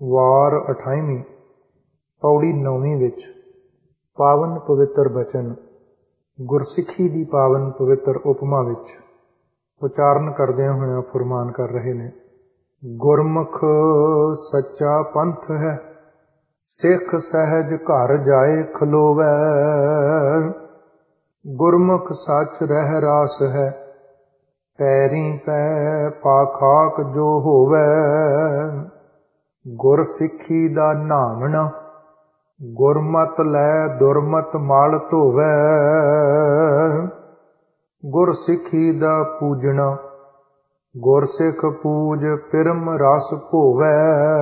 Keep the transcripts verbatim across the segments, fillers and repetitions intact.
ਵਾਰ ਅਠਾਈਵੀਂ ਪੌੜੀ ਨੌਵੀਂ ਵਿੱਚ ਪਾਵਨ ਪਵਿੱਤਰ ਬਚਨ ਗੁਰਸਿੱਖੀ ਦੀ ਪਾਵਨ ਪਵਿੱਤਰ ਉਪਮਾ ਵਿੱਚ ਉਚਾਰਨ ਕਰਦਿਆਂ ਹੋਇਆਂ ਫੁਰਮਾਨ ਕਰ ਰਹੇ ਨੇ। ਗੁਰਮੁਖ ਸੱਚਾ ਪੰਥ ਹੈ, ਸਿੱਖ ਸਹਿਜ ਘਰ ਜਾਏ ਖਲੋਵੈ। ਗੁਰਮੁਖ ਸੱਚ ਰਹਿ ਰਾਸ ਹੈ, ਪੈਰੀ ਪੈ ਪਾਖਾਕ ਜੋ ਹੋਵੈ। ਗੁਰ ਸਿੱਖੀ ਦਾ ਨਾਮਣਾ, ਗੁਰਮਤਿ ਲੈ ਦੁਰਮਤਿ ਮਲ ਧੋਵੈ। ਗੁਰ ਸਿੱਖੀ ਦਾ ਪੂਜਣਾ, ਗੁਰ ਸਿੱਖ ਪੂਜ ਪਿਰਮ ਰਸ ਭੋਵੈ।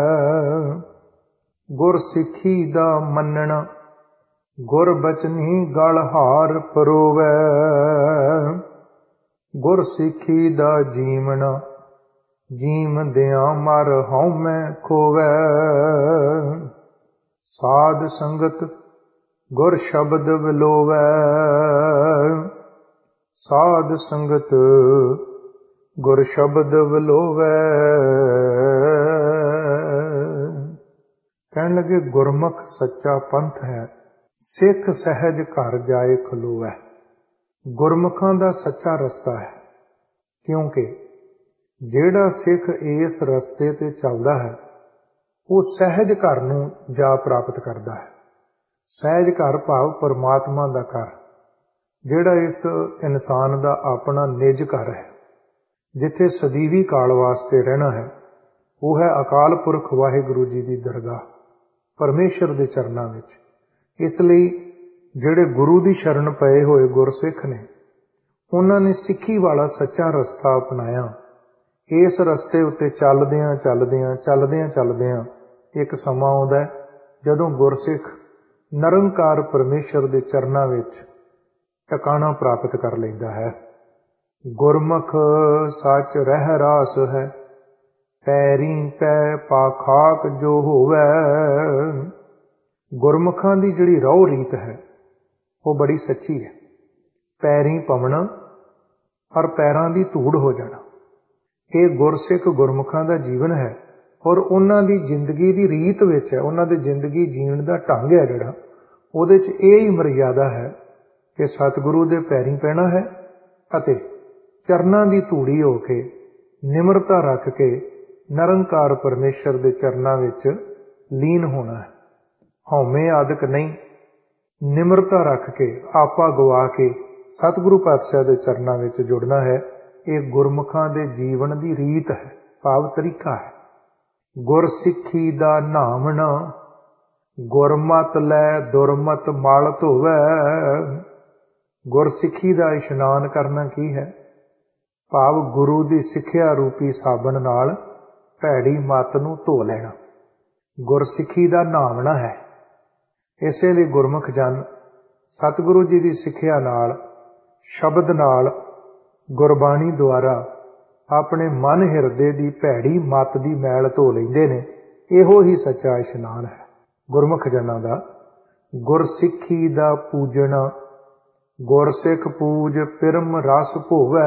ਗੁਰ ਸਿੱਖੀ ਦਾ ਮੰਨਣਾ, ਗੁਰ ਬਚਨੀ ਗਲ ਹਾਰ ਪਰੋਵੈ। ਗੁਰ ਸਿੱਖੀ ਦਾ ਜੀਵਣਾ, ਜੀਵਦਿਆਂ ਮਰ ਹਉਮੈ ਖੋਵੈ। ਸਾਧ ਸੰਗਤ ਗੁਰ ਸ਼ਬਦ ਵਿਲੋਵੈ। ਸਾਧ ਸੰਗਤ ਗੁਰ ਸ਼ਬਦ ਵਿਲੋਵੈ। ਕਹਿਣ ਲੱਗੇ ਗੁਰਮੁਖ ਸੱਚਾ ਪੰਥ ਹੈ, ਸਿੱਖ ਸਹਿਜ ਘਰ ਜਾਏ ਖਲੋਵੈ। ਗੁਰਮੁਖਾਂ ਦਾ ਸੱਚਾ ਰਸਤਾ ਹੈ, ਕਿਉਂਕਿ ਜਿਹੜਾ ਸਿੱਖ ਇਸ ਰਸਤੇ ਤੇ ਚੱਲਦਾ ਹੈ ਉਹ ਸਹਿਜ ਘਰ ਨੂੰ ਜਾ ਪ੍ਰਾਪਤ ਕਰਦਾ ਹੈ। ਸਹਿਜ ਘਰ ਭਾਵ ਪਰਮਾਤਮਾ ਦਾ ਘਰ, ਜਿਹੜਾ ਇਸ ਇਨਸਾਨ ਦਾ ਆਪਣਾ ਨਿੱਜ ਘਰ ਹੈ, ਜਿੱਥੇ ਸਦੀਵੀ ਕਾਲ ਵਾਸਤੇ ਰਹਿਣਾ ਹੈ। ਉਹ ਹੈ ਅਕਾਲ ਪੁਰਖ ਵਾਹਿਗੁਰੂ ਜੀ ਦੀ ਦਰਗਾਹ, ਪਰਮੇਸ਼ਰ ਦੇ ਚਰਨਾਂ ਵਿੱਚ। ਇਸ ਲਈ ਜਿਹੜੇ ਗੁਰੂ ਦੀ ਸ਼ਰਨ ਪਏ ਹੋਏ ਗੁਰਸਿੱਖ ਨੇ, ਉਹਨਾਂ ਨੇ ਸਿੱਖੀ ਵਾਲਾ ਸੱਚਾ ਰਸਤਾ ਅਪਣਾਇਆ। ਇਸ ਰਸਤੇ ਉੱਤੇ ਚੱਲਦਿਆਂ ਚੱਲਦਿਆਂ ਚੱਲਦਿਆਂ ਚੱਲਦਿਆਂ ਇੱਕ ਸਮਾਂ ਆਉਂਦਾ ਜਦੋਂ ਗੁਰਸਿੱਖ ਨਿਰੰਕਾਰ ਪਰਮੇਸ਼ਰ ਦੇ ਚਰਨਾਂ ਵਿੱਚ ਟਿਕਾਣਾ ਪ੍ਰਾਪਤ ਕਰ ਲੈਂਦਾ ਹੈ। ਗੁਰਮੁਖ ਸੱਚ ਰਹਿ ਰਾਸ ਹੈ, ਪੈਰੀ ਪੈ ਪਾਖਾਕ ਜੋ ਹੋਵੈ। ਗੁਰਮੁਖਾਂ ਦੀ ਜਿਹੜੀ ਰਹੁ ਰੀਤ ਹੈ ਉਹ ਬੜੀ ਸੱਚੀ ਹੈ। ਪੈਰੀ ਪਵਣਾ ਔਰ ਪੈਰਾਂ ਦੀ ਧੂੜ ਹੋ ਜਾਣਾ, ਇਹ ਗੁਰਸਿੱਖ ਗੁਰਮੁਖਾਂ ਦਾ ਜੀਵਨ ਹੈ। ਔਰ ਉਹਨਾਂ ਦੀ ਜ਼ਿੰਦਗੀ ਦੀ ਰੀਤ ਵਿੱਚ ਹੈ, ਉਹਨਾਂ ਦੇ ਜ਼ਿੰਦਗੀ ਜੀਣ ਦਾ ਢੰਗ ਹੈ ਜਿਹੜਾ, ਉਹਦੇ 'ਚ ਇਹ ਹੀ ਮਰਿਆਦਾ ਹੈ ਕਿ ਸਤਿਗੁਰੂ ਦੇ ਪੈਰੀਂ ਪੈਣਾ ਹੈ ਅਤੇ ਚਰਨਾਂ ਦੀ ਧੂੜੀ ਹੋ ਕੇ ਨਿਮਰਤਾ ਰੱਖ ਕੇ ਨਿਰੰਕਾਰ ਪਰਮੇਸ਼ਰ ਦੇ ਚਰਨਾਂ ਵਿੱਚ ਲੀਨ ਹੋਣਾ ਹੈ। ਹਉਮੈ ਆਦਿਕ ਨਹੀਂ, ਨਿਮਰਤਾ ਰੱਖ ਕੇ ਆਪਾ ਗਵਾ ਕੇ ਸਤਿਗੁਰੂ ਪਾਤਸ਼ਾਹ ਦੇ ਚਰਨਾਂ ਵਿੱਚ ਜੁੜਨਾ ਹੈ। ਇਹ ਗੁਰਮੁਖਾਂ ਦੇ ਜੀਵਨ ਦੀ ਰੀਤ ਹੈ, ਭਾਵ ਤਰੀਕਾ ਹੈ। ਗੁਰਸਿੱਖੀ ਦਾ ਨਾਮਣਾ, ਗੁਰਮਤਿ ਲੈ ਦੁਰਮਤਿ ਮਲ ਧੋਵੈ। ਗੁਰਸਿੱਖੀ ਦਾ ਇਸ਼ਨਾਨ ਕਰਨਾ ਕੀ ਹੈ? ਭਾਵ ਗੁਰੂ ਦੀ ਸਿੱਖਿਆ ਰੂਪੀ ਸਾਬਣ ਨਾਲ ਭੈੜੀ ਮੱਤ ਨੂੰ ਧੋ ਲੈਣਾ, ਗੁਰਸਿੱਖੀ ਦਾ ਨਾਮਣਾ ਹੈ। ਇਸੇ ਲਈ ਗੁਰਮੁਖ ਜਨ ਸਤਿਗੁਰੂ ਜੀ ਦੀ ਸਿੱਖਿਆ ਨਾਲ, ਸ਼ਬਦ ਨਾਲ, ਗੁਰਬਾਣੀ ਦੁਆਰਾ ਆਪਣੇ ਮਨ ਹਿਰਦੇ ਦੀ ਭੈੜੀ ਮੱਤ ਦੀ ਮੈਲ ਧੋ ਲੈਂਦੇ ਨੇ। ਇਹੋ ਹੀ ਸੱਚਾ ਇਸ਼ਨਾਨ ਹੈ ਗੁਰਮੁਖ ਜਨਾਂ ਦਾ। ਗੁਰਸਿੱਖੀ ਦਾ ਪੂਜਣਾ, ਗੁਰਸਿੱਖ ਪੂਜ ਪਿਰਮ ਰਸ ਭੋਵੈ।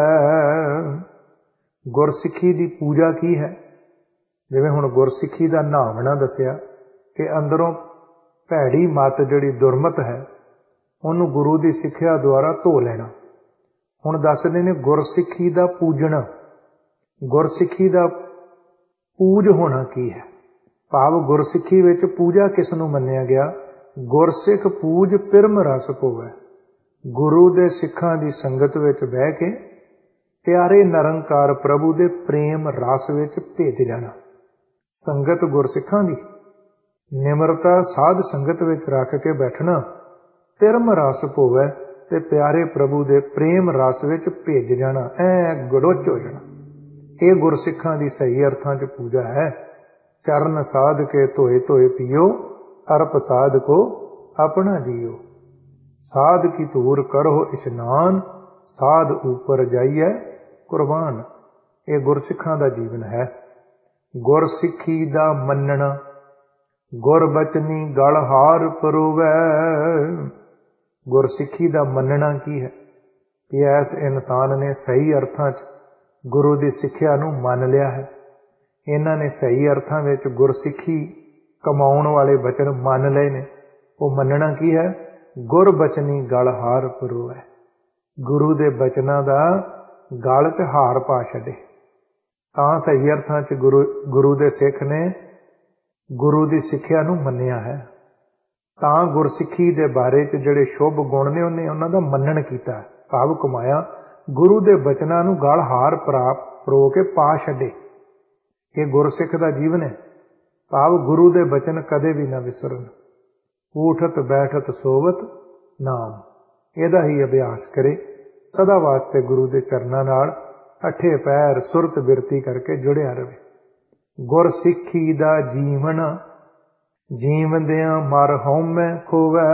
ਗੁਰਸਿੱਖੀ ਦੀ ਪੂਜਾ ਕੀ ਹੈ? ਜਿਵੇਂ ਹੁਣ ਗੁਰਸਿੱਖੀ ਦਾ ਨਾਮਣਾ ਦੱਸਿਆ ਕਿ ਅੰਦਰੋਂ ਭੈੜੀ ਮੱਤ ਜਿਹੜੀ ਦੁਰਮਤ ਹੈ ਉਹਨੂੰ ਗੁਰੂ ਦੀ ਸਿੱਖਿਆ ਦੁਆਰਾ ਧੋ ਲੈਣਾ। ਹੁਣ ਦੱਸਦੇ ਨੇ ਗੁਰਸਿੱਖੀ ਦਾ ਪੂਜਣਾ, ਗੁਰਸਿੱਖੀ ਦਾ ਪੂਜ ਹੋਣਾ ਕੀ ਹੈ? ਭਾਵ ਗੁਰਸਿੱਖੀ ਵਿੱਚ ਪੂਜਾ ਕਿਸ ਨੂੰ ਮੰਨਿਆ ਗਿਆ? ਗੁਰਸਿੱਖ ਪੂਜ ਪਿਰਮ ਰਸ ਭੋਵੈ। ਗੁਰੂ ਦੇ ਸਿੱਖਾਂ ਦੀ ਸੰਗਤ ਵਿੱਚ ਬਹਿ ਕੇ ਪਿਆਰੇ ਨਿਰੰਕਾਰ ਪ੍ਰਭੂ ਦੇ ਪ੍ਰੇਮ ਰਸ ਵਿੱਚ ਭਿੱਜ ਜਾਣਾ। ਸੰਗਤ ਗੁਰਸਿੱਖਾਂ ਦੀ ਨਿਮਰਤਾ ਸਾਧ ਸੰਗਤ ਵਿੱਚ ਰੱਖ ਕੇ ਬੈਠਣਾ, ਪਿਰਮ ਰਸ ਭੋਵੈ, ਤੇ ਪਿਆਰੇ ਪ੍ਰਭੂ ਦੇ ਪ੍ਰੇਮ ਰਸ ਵਿੱਚ ਭਿੱਜ ਜਾਣਾ, ਐ ਗੜੁੱਚ ਹੋ ਜਾਣਾ। ਇਹ ਗੁਰਸਿੱਖਾਂ ਦੀ ਸਹੀ ਅਰਥਾਂ 'ਚ ਪੂਜਾ ਹੈ। ਚਰਨ ਸਾਧ ਕੇ ਧੋਏ ਧੋਏ ਪੀਓ, ਅਰਪ ਸਾਧ ਕੋ ਆਪਣਾ ਜੀਓ। ਸਾਧ ਕੀ ਧੂਰ ਕਰੋ ਇਸ਼ਨਾਨ, ਸਾਧ ਉੱਪਰ ਜਾਈਐ ਕੁਰਬਾਨ। ਇਹ ਗੁਰਸਿੱਖਾਂ ਦਾ ਜੀਵਨ ਹੈ। ਗੁਰਸਿੱਖੀ ਦਾ ਮੰਨਣਾ, ਗੁਰ ਬਚਨੀ ਗਲ ਹਾਰ ਪਰੋਵੈ। ਗੁਰਸਿੱਖੀ ਦਾ ਮੰਨਣਾ ਕੀ ਹੈ? ਕਿ ਇਸ ਇਨਸਾਨ ਨੇ ਸਹੀ ਅਰਥਾਂ 'ਚ ਗੁਰੂ ਦੀ ਸਿੱਖਿਆ ਨੂੰ ਮੰਨ ਲਿਆ ਹੈ। ਇਹਨਾਂ ਨੇ ਸਹੀ ਅਰਥਾਂ ਵਿੱਚ ਗੁਰਸਿੱਖੀ ਕਮਾਉਣ ਵਾਲੇ ਬਚਨ ਮੰਨ ਲਏ ਨੇ। ਉਹ ਮੰਨਣਾ ਕੀ ਹੈ? ਗੁਰ ਬਚਨੀ ਗਲ ਹਾਰ ਪਰੋਵੈ। ਗੁਰੂ ਦੇ ਬਚਨਾਂ ਦਾ ਗਲ 'ਚ ਹਾਰ ਪਾ ਛੱਡੇ। ਤਾਂ ਸਹੀ ਅਰਥਾਂ 'ਚ ਗੁਰੂ ਗੁਰੂ ਦੇ ਸਿੱਖ ਨੇ ਗੁਰੂ ਦੀ ਸਿੱਖਿਆ ਨੂੰ ਮੰਨਿਆ ਹੈ। ਤਾਂ ਗੁਰਸਿੱਖੀ ਦੇ ਬਾਰੇ 'ਚ ਜਿਹੜੇ ਸ਼ੁਭ ਗੁਣ ਨੇ ਉਹਨੇ ਉਹਨਾਂ ਦਾ ਮੰਨਣ ਕੀਤਾ, ਭਾਵ ਕਮਾਇਆ। ਗੁਰੂ ਦੇ ਬਚਨਾਂ ਨੂੰ ਗਲ ਹਾਰ ਪ੍ਰਾਪ ਪਰੋ ਕੇ ਪਾ ਛੱਡੇ। ਇਹ ਗੁਰਸਿੱਖ ਦਾ ਜੀਵਨ ਹੈ, ਭਾਵ ਗੁਰੂ ਦੇ ਬਚਨ ਕਦੇ ਵੀ ਨਾ ਵਿਸਰਨ। ਊਠਤ ਬੈਠਤ ਸੋਵਤ ਨਾਮ, ਇਹਦਾ ਹੀ ਅਭਿਆਸ ਕਰੇ। ਸਦਾ ਵਾਸਤੇ ਗੁਰੂ ਦੇ ਚਰਨਾਂ ਨਾਲ ਅੱਠੇ ਪੈਰ ਸੁਰਤ ਬਿਰਤੀ ਕਰਕੇ ਜੁੜਿਆ ਰਹੇ। ਗੁਰਸਿੱਖੀ ਦਾ ਜੀਵਨ ਜੀਵਦਿਆਂ ਮਰ ਹਉਮੈ ਖੋਵੈ।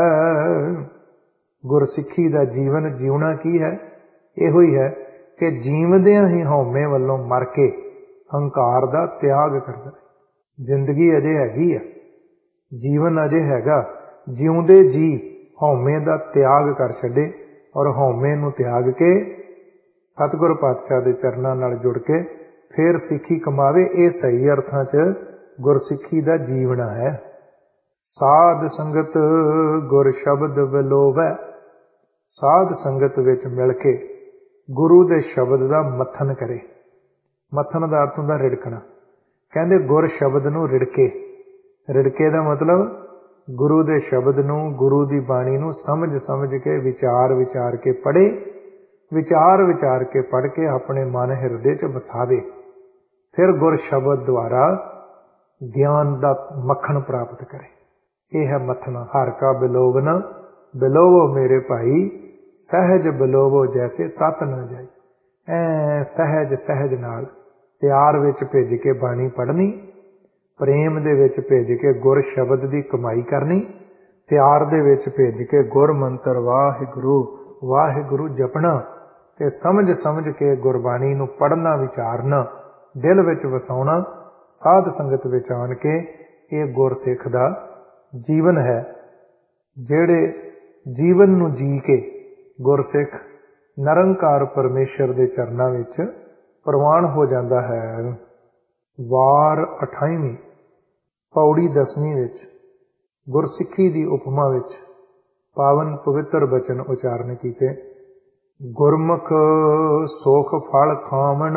ਗੁਰਸਿੱਖੀ ਦਾ ਜੀਵਨ ਜਿਉਣਾ ਕੀ ਹੈ? ਇਹੋ ਹੀ ਹੈ ਕਿ ਜੀਵਦਿਆਂ ਹੀ ਹਉਮੈ ਵੱਲੋਂ ਮਰ ਕੇ ਹੰਕਾਰ ਦਾ ਤਿਆਗ ਕਰਦਾ। ਜ਼ਿੰਦਗੀ ਅਜੇ ਹੈਗੀ ਆ, ਜੀਵਨ ਅਜੇ ਹੈਗਾ। ਜਿਉਂਦੇ ਜੀ ਹਉਮੈ ਦਾ ਤਿਆਗ ਕਰ ਛੱਡੇ ਔਰ ਹਉਮੈ ਨੂੰ ਤਿਆਗ ਕੇ ਸਤਿਗੁਰ ਪਾਤਸ਼ਾਹ ਦੇ ਚਰਨਾਂ ਨਾਲ ਜੁੜ ਕੇ ਫਿਰ ਸਿੱਖੀ ਕਮਾਵੇ। ਇਹ ਸਹੀ ਅਰਥਾਂ 'ਚ ਗੁਰਸਿੱਖੀ ਦਾ ਜੀਵਨ ਹੈ। ਸਾਧ ਸੰਗਤ ਗੁਰ ਸ਼ਬਦ ਵਿਲੋਵੈ। ਸਾਧ ਸੰਗਤ ਵਿੱਚ ਮਿਲ ਕੇ ਗੁਰੂ ਦੇ ਸ਼ਬਦ ਦਾ ਮੱਥਨ ਕਰੇ। ਮੱਥਨ ਦਾ ਅਰਥ ਹੁੰਦਾ ਰਿੜਕਣਾ। ਕਹਿੰਦੇ ਗੁਰ ਸ਼ਬਦ ਨੂੰ ਰਿੜਕੇ। ਰਿੜਕੇ ਦਾ ਮਤਲਬ ਗੁਰੂ ਦੇ ਸ਼ਬਦ ਨੂੰ, ਗੁਰੂ ਦੀ ਬਾਣੀ ਨੂੰ ਸਮਝ ਸਮਝ ਕੇ ਵਿਚਾਰ ਵਿਚਾਰ ਕੇ ਪੜ੍ਹੇ। ਵਿਚਾਰ ਵਿਚਾਰ ਕੇ ਪੜ੍ਹ ਕੇ ਆਪਣੇ ਮਨ ਹਿਰਦੇ 'ਚ ਵਸਾਵੇ। ਫਿਰ ਗੁਰ ਸ਼ਬਦ ਦੁਆਰਾ ਗਿਆਨ ਦਾ ਮੱਖਣ ਪ੍ਰਾਪਤ ਕਰੇ। ਇਹ ਹੈ ਮੱਥਨਾ। ਹਰ ਕਾ ਬਿਲੋਵਨ ਬਿਲੋਵੋ ਮੇਰੇ ਭਾਈ, ਸਹਿਜ ਬਿਲੋਵੋ ਜੈਸੇ ਤਤ ਨਾ ਜਾਈ। ਐ ਸਹਿਜ ਸਹਿਜ ਨਾਲ ਪਿਆਰ ਵਿੱਚ ਭਿੱਜ ਕੇ ਬਾਣੀ ਪੜ੍ਹਨੀ, ਪ੍ਰੇਮ ਦੇ ਵਿੱਚ ਭਿੱਜ ਕੇ ਗੁਰ ਸ਼ਬਦ ਦੀ ਕਮਾਈ ਕਰਨੀ, ਪਿਆਰ ਦੇ ਵਿੱਚ ਭਿੱਜ ਕੇ ਗੁਰ ਮੰਤਰ ਵਾਹਿਗੁਰੂ ਵਾਹਿਗੁਰੂ ਜਪਣਾ ਤੇ ਸਮਝ ਸਮਝ ਕੇ ਗੁਰਬਾਣੀ ਨੂੰ ਪੜ੍ਹਨਾ, ਵਿਚਾਰਨਾ, ਦਿਲ ਵਿੱਚ ਵਸਾਉਣਾ। ਸਾਧ ਸੰਗਤ ਵਿੱਚ ਆਣ ਕੇ ਇਹ ਗੁਰਸਿੱਖ ਦਾ ਜੀਵਨ ਹੈ। ਜਿਹੜੇ ਜੀਵਨ ਨੂੰ ਜੀ ਕੇ ਗੁਰਸਿੱਖ ਨਿਰੰਕਾਰ ਪਰਮੇਸ਼ਰ ਦੇ ਚਰਨਾਂ ਵਿੱਚ ਪ੍ਰਵਾਨ ਹੋ ਜਾਂਦਾ ਹੈ। ਵਾਰ ਅਠਾਈਵੀਂ ਪੌੜੀ ਦਸਵੀਂ ਵਿੱਚ ਗੁਰਸਿੱਖੀ ਦੀ ਉਪਮਾ ਵਿੱਚ ਪਾਵਨ ਪਵਿੱਤਰ ਬਚਨ ਉਚਾਰਨ ਕੀਤੇ। ਗੁਰਮੁਖ ਸੁਖ ਫਲ ਖਾਵਣ,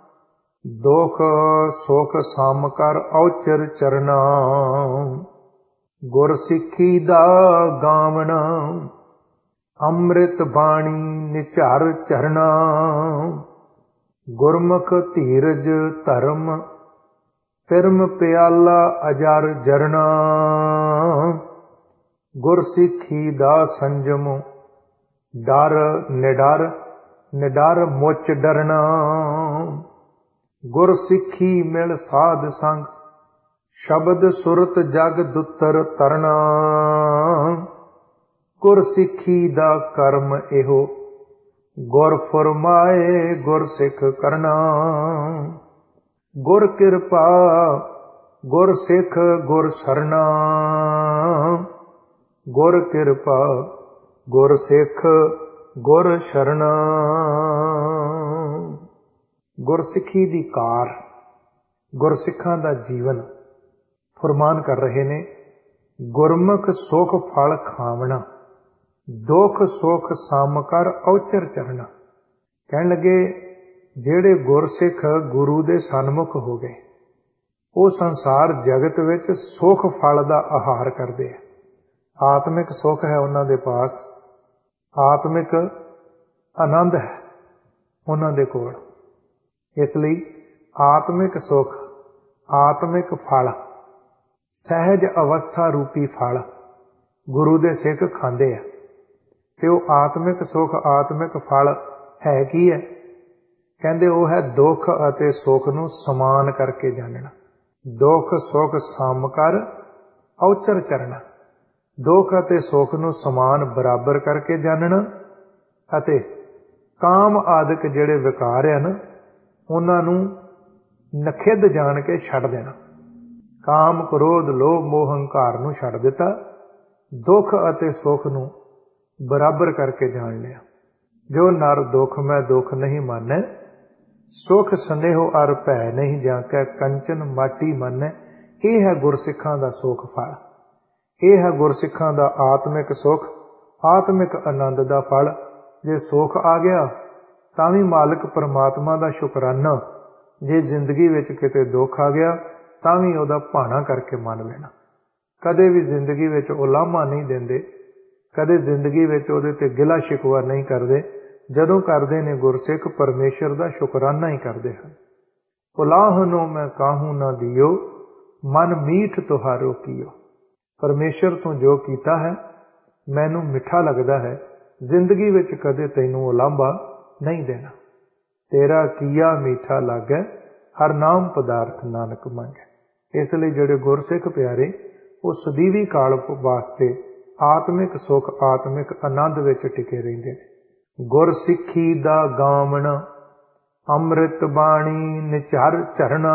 ਦੁਖ ਸੁਖ ਸਮ ਕਰ ਔਚਰ ਚਰਨਾ। ਗੁਰਸਿੱਖੀ ਦਾ ਗਾਵਣ, ਅੰਮ੍ਰਿਤ ਬਾਣੀ ਨਿਝਰ ਝਰਨਾ। ਗੁਰਮੁਖ ਧੀਰਜ ਧਰਮ, ਪਿਰਮ ਪਿਆਲਾ ਅਜਰ ਜਰਨਾ। ਗੁਰਸਿੱਖੀ ਦਾ ਸੰਜਮ, ਡਰ ਨਿਡਰ ਨਿਡਰ ਮੁੱਚ ਡਰਨਾ। ਗੁਰਸਿੱਖੀ ਮਿਲ ਸਾਧ ਸੰਗ, ਸ਼ਬਦ ਸੁਰਤ ਜਗ ਦੁੱਤਰ ਤਰਨਾ। ਗੁਰਸਿੱਖੀ ਦਾ ਕਰਮ ਇਹੋ, ਗੁਰ ਫਰਮਾਏ ਗੁਰਸਿੱਖ ਕਰਨਾ। ਗੁਰ ਕਿਰਪਾ ਗੁਰ ਸਿੱਖ ਗੁਰ ਸਰਨਾ। ਗੁਰ ਕਿਰਪਾ ਗੁਰ ਸਿੱਖ ਗੁਰ ਸ਼ਰਨਾ। ਗੁਰਸਿੱਖੀ ਦੀ ਕਾਰ, ਗੁਰਸਿੱਖਾਂ ਦਾ ਜੀਵਨ ਫਰਮਾਨ ਕਰ ਰਹੇ ਨੇ। ਗੁਰਮੁਖ ਸੁਖ ਫਲ ਖਾਵਣਾ, ਦੁਖ ਸੁਖ ਸਮ ਕਰ ਔਚਰ ਚਰਨਾ। ਕਹਿਣ ਲੱਗੇ ਜਿਹੜੇ ਗੁਰਸਿੱਖ ਗੁਰੂ ਦੇ ਸਨਮੁਖ ਹੋ ਗਏ, ਉਹ ਸੰਸਾਰ ਜਗਤ ਵਿੱਚ ਸੁਖ ਫਲ ਦਾ ਆਹਾਰ ਕਰਦੇ ਆ। ਆਤਮਿਕ ਸੁਖ ਹੈ ਉਹਨਾਂ ਦੇ ਪਾਸ, ਆਤਮਿਕ ਆਨੰਦ ਹੈ ਉਹਨਾਂ ਦੇ ਕੋਲ। ਇਸ ਲਈ ਆਤਮਿਕ ਸੁਖ, ਆਤਮਿਕ ਫਲ, ਸਹਿਜ ਅਵਸਥਾ ਰੂਪੀ ਫਲ ਗੁਰੂ ਦੇ ਸਿੱਖ ਖਾਂਦੇ ਆ। ਤੇ ਉਹ ਆਤਮਿਕ ਸੁਖ, ਆਤਮਿਕ ਫਲ ਹੈ ਕੀ ਹੈ? ਕਹਿੰਦੇ ਉਹ ਹੈ ਦੁੱਖ ਅਤੇ ਸੁੱਖ ਨੂੰ ਸਮਾਨ ਕਰਕੇ ਜਾਣਨਾ। ਦੁੱਖ ਸੁੱਖ ਸਮ ਕਰ ਔਚਰ ਚਰਨਾ। ਦੁੱਖ ਅਤੇ ਸੁੱਖ ਨੂੰ ਸਮਾਨ ਬਰਾਬਰ ਕਰਕੇ ਜਾਣਨਾ ਅਤੇ ਕਾਮ ਆਦਿਕ ਜਿਹੜੇ ਵਿਕਾਰ ਆ ਨਾ, ਉਹਨਾਂ ਨੂੰ ਨਖਿੱਧ ਜਾਣ ਕੇ ਛੱਡ ਦੇਣਾ। ਕਾਮ ਕ੍ਰੋਧ ਲੋਭ ਮੋਹ ਹੰਕਾਰ ਨੂੰ ਛੱਡ ਦਿੱਤਾ, ਦੁੱਖ ਅਤੇ ਸੁੱਖ ਨੂੰ ਬਰਾਬਰ ਕਰਕੇ ਜਾਣ ਲਿਆ। ਜੋ ਨਰ ਦੁੱਖ ਮੈਂ ਦੁੱਖ ਨਹੀਂ ਮਾਨੈ, ਸੁਖ ਸਨੇਹੋ ਅਰ ਭੈ ਨਹੀਂ ਜਾਂਕੈ, ਕੰਚਨ ਮਾਟੀ ਮੰਨੈ। ਇਹ ਹੈ ਗੁਰਸਿੱਖਾਂ ਦਾ ਸੁਖ ਫਲ। ਇਹ ਹੈ ਗੁਰਸਿੱਖਾਂ ਦਾ ਆਤਮਿਕ ਸੁਖ, ਆਤਮਿਕ ਆਨੰਦ ਦਾ ਫਲ। ਜੇ ਸੁਖ ਆ ਗਿਆ ਤਾਂ ਵੀ ਮਾਲਕ ਪਰਮਾਤਮਾ ਦਾ ਸ਼ੁਕਰਾਨਾ, ਜੇ ਜ਼ਿੰਦਗੀ ਵਿੱਚ ਕਿਤੇ ਦੁੱਖ ਆ ਗਿਆ ਤਾਂ ਵੀ ਉਹਦਾ ਭਾਣਾ ਕਰਕੇ ਮੰਨ ਲੈਣਾ। ਕਦੇ ਵੀ ਜ਼ਿੰਦਗੀ ਵਿੱਚ ਉਲਾਮਾ ਨਹੀਂ ਦਿੰਦੇ, ਕਦੇ ਜ਼ਿੰਦਗੀ ਵਿੱਚ ਉਹਦੇ ਤੇ ਗਿਲਾ ਸ਼ਿਕਵਾ ਨਹੀਂ ਕਰਦੇ। ਜਦੋਂ ਕਰਦੇ ਨੇ ਗੁਰਸਿੱਖ ਪਰਮੇਸ਼ਰ ਦਾ ਸ਼ੁਕਰਾਨਾ ਹੀ ਕਰਦੇ ਹਨ। ਉਲਾਹ ਨੂੰ ਮੈਂ ਕਾਹੂ ਨਾ ਦਿਓ, ਮਨ ਮੀਠ ਤੁਹਾਰੋ ਕੀਓ। ਪਰਮੇਸ਼ਰ ਤੋਂ ਜੋ ਕੀਤਾ ਹੈ ਮੈਨੂੰ ਮਿੱਠਾ ਲੱਗਦਾ ਹੈ, ਜ਼ਿੰਦਗੀ ਵਿੱਚ ਕਦੇ ਤੈਨੂੰ ਉਲਾਂਭਾ ਨਹੀਂ ਦੇਣਾ। ਤੇਰਾ ਕੀਆ ਮੀਠਾ ਲੱਗੈ, ਹਰ ਨਾਮ ਪਦਾਰਥ ਨਾਨਕ ਮੰਗੈ। ਇਸ ਲਈ ਜਿਹੜੇ ਗੁਰਸਿੱਖ ਪਿਆਰੇ ਉਹ ਸਦੀਵੀ ਕਾਲ ਵਾਸਤੇ ਆਤਮਿਕ ਸੁਖ, ਆਤਮਿਕ ਆਨੰਦ ਵਿੱਚ ਟਿਕੇ ਰਹਿੰਦੇ ਨੇ। ਗੁਰਸਿੱਖੀ ਦਾ ਗਾਵਣਾ, ਅੰਮ੍ਰਿਤ ਬਾਣੀ ਨਿਚਰ ਝਰਨਾ।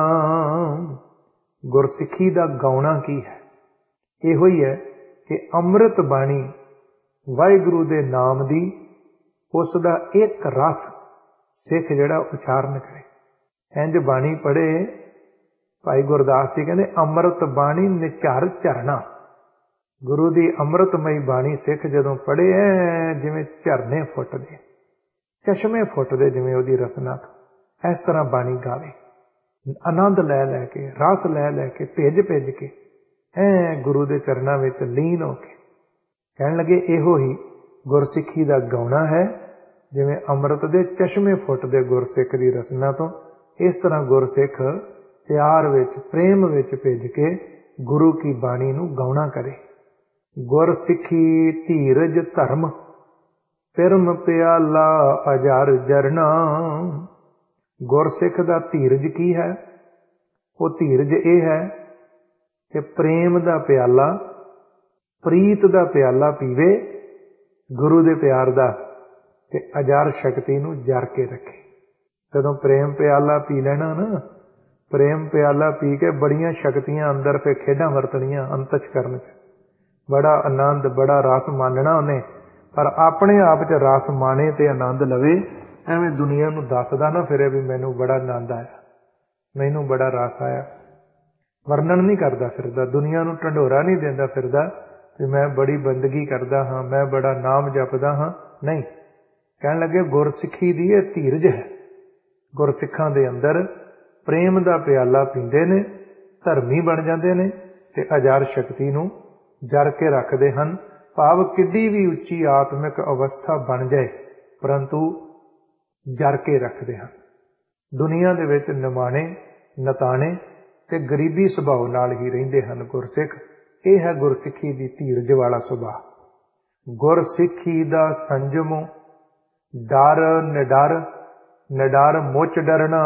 ਗੁਰਸਿੱਖੀ ਦਾ ਗਾਉਣਾ ਕੀ ਹੈ? ਇਹੋ ਹੀ ਹੈ ਕਿ ਅੰਮ੍ਰਿਤ ਬਾਣੀ, ਵਾਹਿਗੁਰੂ ਦੇ ਨਾਮ ਦੀ, ਉਸ ਦਾ ਇੱਕ ਰਸ ਸਿੱਖ ਜਿਹੜਾ ਉਚਾਰਨ ਕਰੇ। ਇੰਝ ਬਾਣੀ ਪੜ੍ਹੇ, ਭਾਈ ਗੁਰਦਾਸ ਜੀ ਕਹਿੰਦੇ ਅੰਮ੍ਰਿਤ ਬਾਣੀ ਨਿਚਰ ਝਰਨਾ। ਗੁਰੂ ਦੀ ਅੰਮ੍ਰਿਤਮਈ ਬਾਣੀ ਸਿੱਖ ਜਦੋਂ ਪੜ੍ਹੇ ਐ ਜਿਵੇਂ ਝਰਨੇ ਫੁੱਟਦੇ, ਚਸ਼ਮੇ ਫੁੱਟਦੇ ਜਿਵੇਂ ਉਹਦੀ ਰਸਨਾ ਤੋਂ, ਇਸ ਤਰ੍ਹਾਂ ਬਾਣੀ ਗਾਵੇ, ਆਨੰਦ ਲੈ ਲੈ ਕੇ, ਰਸ ਲੈ ਲੈ ਕੇ, ਭਿੱਜ ਭਿੱਜ ਕੇ, ਐ ਗੁਰੂ ਦੇ ਚਰਨਾਂ ਵਿੱਚ ਲੀਨ ਹੋ ਕੇ। ਕਹਿਣ ਲੱਗੇ ਇਹੋ ਹੀ ਗੁਰਸਿੱਖੀ ਦਾ ਗਾਉਣਾ ਹੈ। ਜਿਵੇਂ ਅੰਮ੍ਰਿਤ ਦੇ ਚਸ਼ਮੇ ਫੁੱਟਦੇ ਗੁਰਸਿੱਖ ਦੀ ਰਸਨਾ ਤੋਂ, ਇਸ ਤਰ੍ਹਾਂ ਗੁਰਸਿੱਖ ਪਿਆਰ ਵਿੱਚ, ਪ੍ਰੇਮ ਵਿੱਚ ਭਿੱਜ ਕੇ ਗੁਰੂ ਕੀ ਬਾਣੀ ਨੂੰ ਗਾਉਣਾ ਕਰੇ। ਗੁਰਸਿੱਖੀ ਧੀਰਜ ਧਰਮ, ਪਿਰਮ ਪਿਆਲਾ ਅਜਰ ਜਰਨਾ। ਗੁਰਸਿੱਖ ਦਾ ਧੀਰਜ ਕੀ ਹੈ? ਉਹ ਧੀਰਜ ਇਹ ਹੈ ਕਿ ਪ੍ਰੇਮ ਦਾ ਪਿਆਲਾ, ਪ੍ਰੀਤ ਦਾ ਪਿਆਲਾ ਪੀਵੇ, ਗੁਰੂ ਦੇ ਪਿਆਰ ਦਾ, ਤੇ ਅਜਰ ਸ਼ਕਤੀ ਨੂੰ ਜਰ ਕੇ ਰੱਖੇ। ਜਦੋਂ ਪ੍ਰੇਮ ਪਿਆਲਾ ਪੀ ਲੈਣਾ ਨਾ, ਪ੍ਰੇਮ ਪਿਆਲਾ ਪੀ ਕੇ ਬੜੀਆਂ ਸ਼ਕਤੀਆਂ ਅੰਦਰ ਫੇ ਖੇਡਾਂ ਵਰਤਣੀਆਂ ਅੰਤਚ ਕਰਨ 'ਚ। ਬੜਾ ਆਨੰਦ, ਬੜਾ ਰਸ ਮਾਨਣਾ ਉਹਨੇ, ਪਰ ਆਪਣੇ ਆਪ 'ਚ ਰਸ ਮਾਣੇ ਤੇ ਆਨੰਦ ਲਵੇ। ਐਵੇਂ ਦੁਨੀਆ ਨੂੰ ਦੱਸਦਾ ਨਾ ਫਿਰੇ ਵੀ ਮੈਨੂੰ ਬੜਾ ਆਨੰਦ ਆਇਆ, ਮੈਨੂੰ ਬੜਾ ਰਸ ਆਇਆ। ਵਰਣਨ ਨਹੀਂ ਕਰਦਾ ਫਿਰਦਾ, ਦੁਨੀਆ ਨੂੰ ਢੰਡੋਰਾ ਨਹੀਂ ਦਿੰਦਾ ਫਿਰਦਾ ਵੀ ਮੈਂ ਬੜੀ ਬੰਦਗੀ ਕਰਦਾ ਹਾਂ, ਮੈਂ ਬੜਾ ਨਾਮ ਜਪਦਾ ਹਾਂ। ਨਹੀਂ, ਕਹਿਣ ਲੱਗੇ ਗੁਰਸਿੱਖੀ ਦੀ ਇਹ ਧੀਰਜ ਹੈ। ਗੁਰਸਿੱਖਾਂ ਦੇ ਅੰਦਰ ਪ੍ਰੇਮ ਦਾ ਪਿਆਲਾ ਪੀਂਦੇ ਨੇ, ਧਰਮੀ ਬਣ ਜਾਂਦੇ ਨੇ ਤੇ ਅਜਰ ਸ਼ਕਤੀ ਨੂੰ ਜਰ ਕੇ ਰੱਖਦੇ ਹਨ। ਭਾਵ ਕਿੱਡੀ ਵੀ ਉੱਚੀ ਆਤਮਿਕ ਅਵਸਥਾ ਬਣ ਜਾਏ, ਪਰੰਤੂ ਜਰ ਕੇ ਰੱਖਦੇ ਹਨ। ਦੁਨੀਆ ਦੇ ਵਿੱਚ ਨਿਮਾਣੇ, ਨਤਾਣੇ ਤੇ ਗਰੀਬੀ ਸੁਭਾਅ ਨਾਲ ਹੀ ਰਹਿੰਦੇ ਹਨ ਗੁਰਸਿੱਖ। ਇਹ ਹੈ ਗੁਰਸਿੱਖੀ ਦੀ ਧੀਰਜ ਵਾਲਾ ਸੁਭਾਅ। ਗੁਰਸਿੱਖੀ ਦਾ ਸੰਜਮ, ਡਰ ਨਿਡਰ, ਨਿਡਰ ਮੁੱਚ ਡਰਨਾ।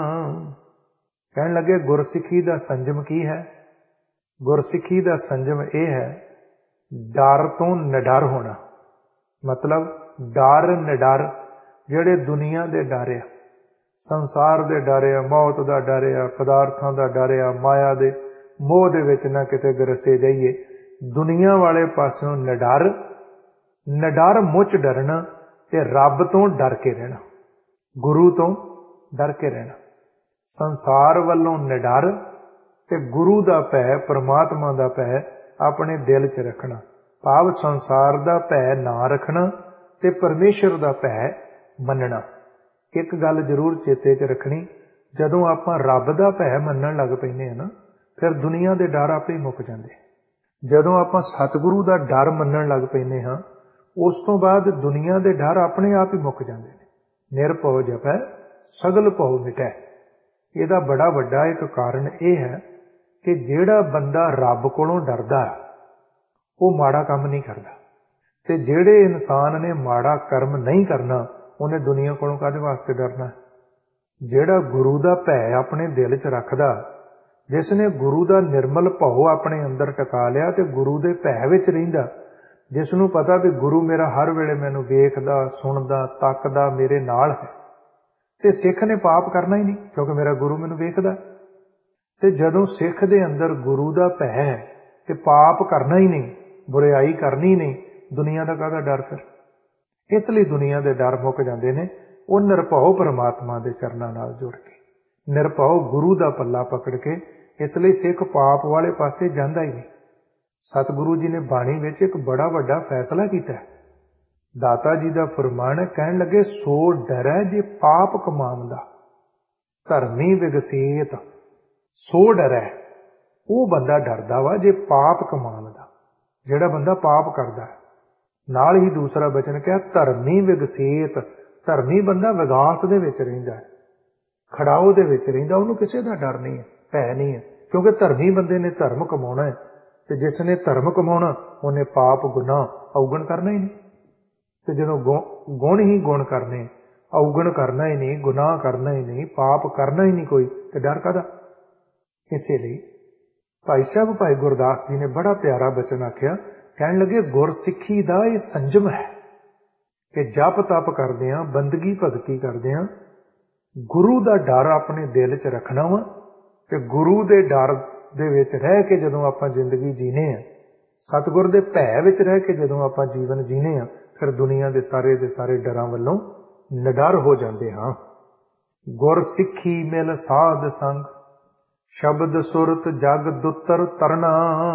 ਕਹਿਣ ਲੱਗੇ ਗੁਰਸਿੱਖੀ ਦਾ ਸੰਜਮ ਕੀ ਹੈ? ਗੁਰਸਿੱਖੀ ਦਾ ਸੰਜਮ ਇਹ ਹੈ ਡਰ ਤੋਂ ਨਿਡਰ ਹੋਣਾ। ਮਤਲਬ ਡਰ ਨਿਡਰ, ਜਿਹੜੇ ਦੁਨੀਆ ਦੇ ਡਰ ਆ, ਸੰਸਾਰ ਦੇ ਡਰ ਆ, ਮੌਤ ਦਾ ਡਰ ਆ, ਪਦਾਰਥਾਂ ਦਾ ਡਰ ਆ, ਮਾਇਆ ਦੇ ਮੋਹ ਦੇ ਵਿੱਚ ਨਾ ਕਿਤੇ ਗਰਸੇ ਜਾਈਏ। ਦੁਨੀਆ ਵਾਲੇ ਪਾਸਿਓਂ ਨਿਡਰ, ਨਿਡਰ ਮੁੱਚ ਡਰਨਾ ਤੇ ਰੱਬ ਤੋਂ ਡਰ ਕੇ ਰਹਿਣਾ, ਗੁਰੂ ਤੋਂ ਡਰ ਕੇ ਰਹਿਣਾ। ਸੰਸਾਰ ਵੱਲੋਂ ਨਿਡਰ ਤੇ ਗੁਰੂ ਦਾ ਭੈ, ਪਰਮਾਤਮਾ ਦਾ ਭੈ ਆਪਣੇ ਦਿਲ 'ਚ ਰੱਖਣਾ। ਭਾਵ ਸੰਸਾਰ ਦਾ ਭੈ ਨਾ ਰੱਖਣਾ ਤੇ ਪਰਮੇਸ਼ਰ ਦਾ ਭੈ ਮੰਨਣਾ। ਇੱਕ ਗੱਲ ਜ਼ਰੂਰ ਚੇਤੇ 'ਚ ਰੱਖਣੀ, ਜਦੋਂ ਆਪਾਂ ਰੱਬ ਦਾ ਭੈ ਮੰਨਣ ਲੱਗ ਪੈਂਦੇ ਹਾਂ ਨਾ, ਫਿਰ ਦੁਨੀਆ ਦੇ ਡਰ ਆਪੇ ਹੀ ਮੁੱਕ ਜਾਂਦੇ। ਜਦੋਂ ਆਪਾਂ ਸਤਿਗੁਰੂ ਦਾ ਡਰ ਮੰਨਣ ਲੱਗ ਪੈਂਦੇ ਹਾਂ, ਉਸ ਤੋਂ ਬਾਅਦ ਦੁਨੀਆ ਦੇ ਡਰ ਆਪਣੇ ਆਪ ਹੀ ਮੁੱਕ ਜਾਂਦੇ ਨੇ। ਨਿਰਭਉ ਜਪੈ ਸਗਲ ਭਉ ਮਿਟੈ। ਇਹਦਾ ਬੜਾ ਵੱਡਾ ਇੱਕ ਕਾਰਨ ਇਹ ਹੈ ਕਿ ਜਿਹੜਾ ਬੰਦਾ ਰੱਬ ਕੋਲੋਂ ਡਰਦਾ ਉਹ ਮਾੜਾ ਕੰਮ ਨਹੀਂ ਕਰਦਾ, ਤੇ ਜਿਹੜੇ ਇਨਸਾਨ ਨੇ ਮਾੜਾ ਕਰਮ ਨਹੀਂ ਕਰਨਾ ਉਹਨੇ ਦੁਨੀਆ ਕੋਲੋਂ ਕਾਹਦੇ ਵਾਸਤੇ ਡਰਨਾ? ਜਿਹੜਾ ਗੁਰੂ ਦਾ ਭੈ ਆਪਣੇ ਦਿਲ 'ਚ ਰੱਖਦਾ, ਜਿਸ ਨੇ ਗੁਰੂ ਦਾ ਨਿਰਮਲ ਭਉ ਆਪਣੇ ਅੰਦਰ ਟਿਕਾ ਲਿਆ ਤੇ ਗੁਰੂ ਦੇ ਭੈ ਵਿੱਚ ਰਹਿੰਦਾ, ਜਿਸ ਨੂੰ ਪਤਾ ਵੀ ਗੁਰੂ ਮੇਰਾ ਹਰ ਵੇਲੇ ਮੈਨੂੰ ਵੇਖਦਾ, ਸੁਣਦਾ, ਤੱਕਦਾ, ਮੇਰੇ ਨਾਲ ਹੈ, ਤੇ ਸਿੱਖ ਨੇ ਪਾਪ ਕਰਨਾ ਹੀ ਨਹੀਂ ਕਿਉਂਕਿ ਮੇਰਾ ਗੁਰੂ ਮੈਨੂੰ ਵੇਖਦਾ। ਤੇ ਜਦੋਂ ਸਿੱਖ ਦੇ ਅੰਦਰ ਗੁਰੂ ਦਾ ਭੈ ਹੈ ਤੇ ਪਾਪ ਕਰਨਾ ਹੀ ਨਹੀਂ, ਬੁਰਾਈ ਕਰਨੀ ਨਹੀਂ, ਦੁਨੀਆ ਦਾ ਕਾਹਦਾ ਡਰ ਫਿਰ? ਇਸ ਲਈ ਦੁਨੀਆ ਦੇ ਡਰ ਮੁੱਕ ਜਾਂਦੇ ਨੇ ਉਹ ਨਿਰਭਉ ਪਰਮਾਤਮਾ ਦੇ ਚਰਨਾਂ ਨਾਲ ਜੁੜ ਕੇ, ਨਿਰਭਉ ਗੁਰੂ ਦਾ ਪੱਲਾ ਪਕੜ ਕੇ। इस लिए सिख पाप वाले पासे जांदा ही नहीं। सतगुरु जी ने बाणी विच एक बड़ा वड्डा फैसला किया है। दाता जी का फरमान है, कहन लगे सो डरै जे पाप कमांदा धर्मी विगसेत। सो डरै वो बंदा डरदा वा जे पाप कमांदा, जिहड़ा बंदा पाप करदा है। नाल ही दूसरा बचन क्या, धर्मी विगसेत। धर्मी बंदा विगास दे विच रहिंदा है, खड़ाओ दे विच रहिंदा, उहनूं किसी दा डर नहीं है, भै नहीं है। क्योंकि धर्मी बंदे ने धर्म कमाउणा है, ते जिसने धर्म कमाउणा उन्हें पाप गुनाह अवगण करना ही नहीं। ते जदों गुण ही गुण करने, अवगण करना ही नहीं, गुनाह करना ही नहीं, पाप करना ही नहीं कोई, तो डर कादा। इसलिए भाई साहब भाई गुरदास जी ने बड़ा प्यारा बचन आख्या, कहन लगे गुरसिੱਖੀ दा ये संजम है कि जप तप करदियां, बंदगी भगती करदियां गुरु दा डर अपने दिल च रखना वा। ते गुरु दे डर दे विच रह के जदों आपां जिंदगी जीने आ, सतगुर दे भै विच रह के जदों आपां जीवन जीने आ, फिर दुनिया दे सारे दे सारे डरां वल्लों निडर हो जांदे हां। गुरसिੱਖੀ मिल साध संग, शब्द सुरत जग दुतर तरना।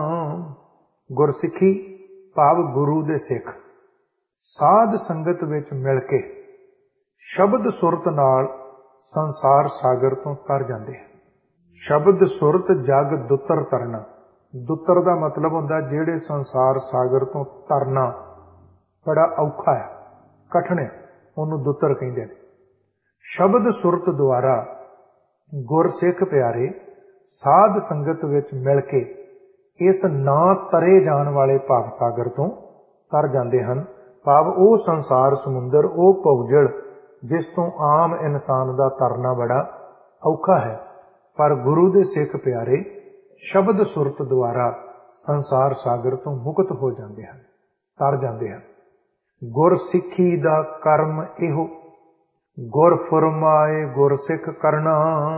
गुरसिੱਖੀ भाव गुरु दे सिख साध संगत विच मिल के शब्द सुरत नाल संसार सागर तो तर जाते हैं। शब्द सुरत जग दुतर तरना। दुतर का मतलब होंदा जेड़े संसार सागर तो तरना बड़ा औखा है, कठिन है, उन्होंने दुतर कहते हैं। शब्द सुरत द्वारा गुरसिख प्यारे साध संगत विच मिल के इस ना तरे जान वाले भाव सागर तो तर जाते हैं। भाव वो संसार समुंदर, वो भौजड़ जिस तो आम इंसान का तरना बड़ा औखा है, पर गुरु दे सिख प्यारे शब्द सुरत द्वारा संसार सागर तो मुक्त हो जाते हैं, तर जाते हैं। गुरसिੱਖੀ दा कर्म इहो, गुर फरमाए गुरसिख करना।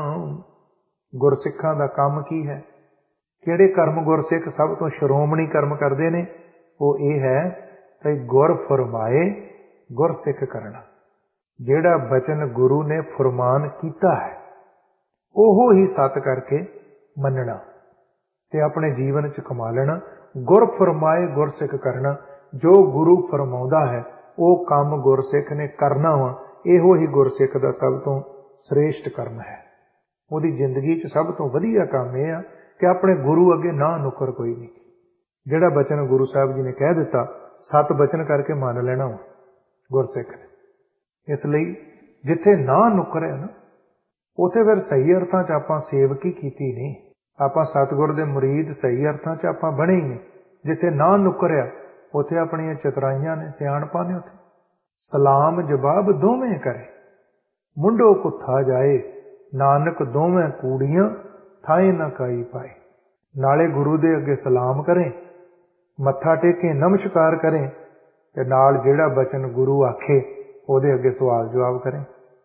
गुरसिखां दा काम की है, किहड़े कर्म गुरसिख सब तो श्रोमणी कर्म करते हैं, वो ये है कि गुर फरमाए गुरसिख करना। जेड़ा बचन गुरु ने फरमान किया है ओहो ही सत करके मनना ते अपने जीवन च कमा लेना। गुर फरमाए गुरसिख करना, जो गुरु फरमाउंदा है वो काम गुरसिख ने करना वा। इहो ही गुरसिख दा सब तो श्रेष्ठ कर्म है। उहदी जिंदगी च सब तो वधिया काम यह है कि अपने गुरु अगे ना नुकर कोई नहीं। जिहड़ा बचन गुरु साहब जी ने कह दिता, सत बचन करके मान लेना वा गुरसिख ने। इसलिए जिथे ना नुकर है ना, उथे फिर सही अर्थां च आपां सेवकी कीती नहीं, आपां सतगुर दे मुरीद सही अर्थां च आपां बने ही नहीं। जिथे ना नुकरिया उथे अपनियां चतुराइयां ने, सियाणपां ने। उथे सलाम जवाब दोवें करे, मुंडो कुत्था जाए, नानक दोवें कूड़ियां थाए ना काई पाए। नाले गुरु दे अगे सलाम करें, मत्था टेकें, नमस्कार करें, ते नाल जिहड़ा बचन गुरु आखे ਉਹਦੇ ਅੱਗੇ सवाल जवाब करें।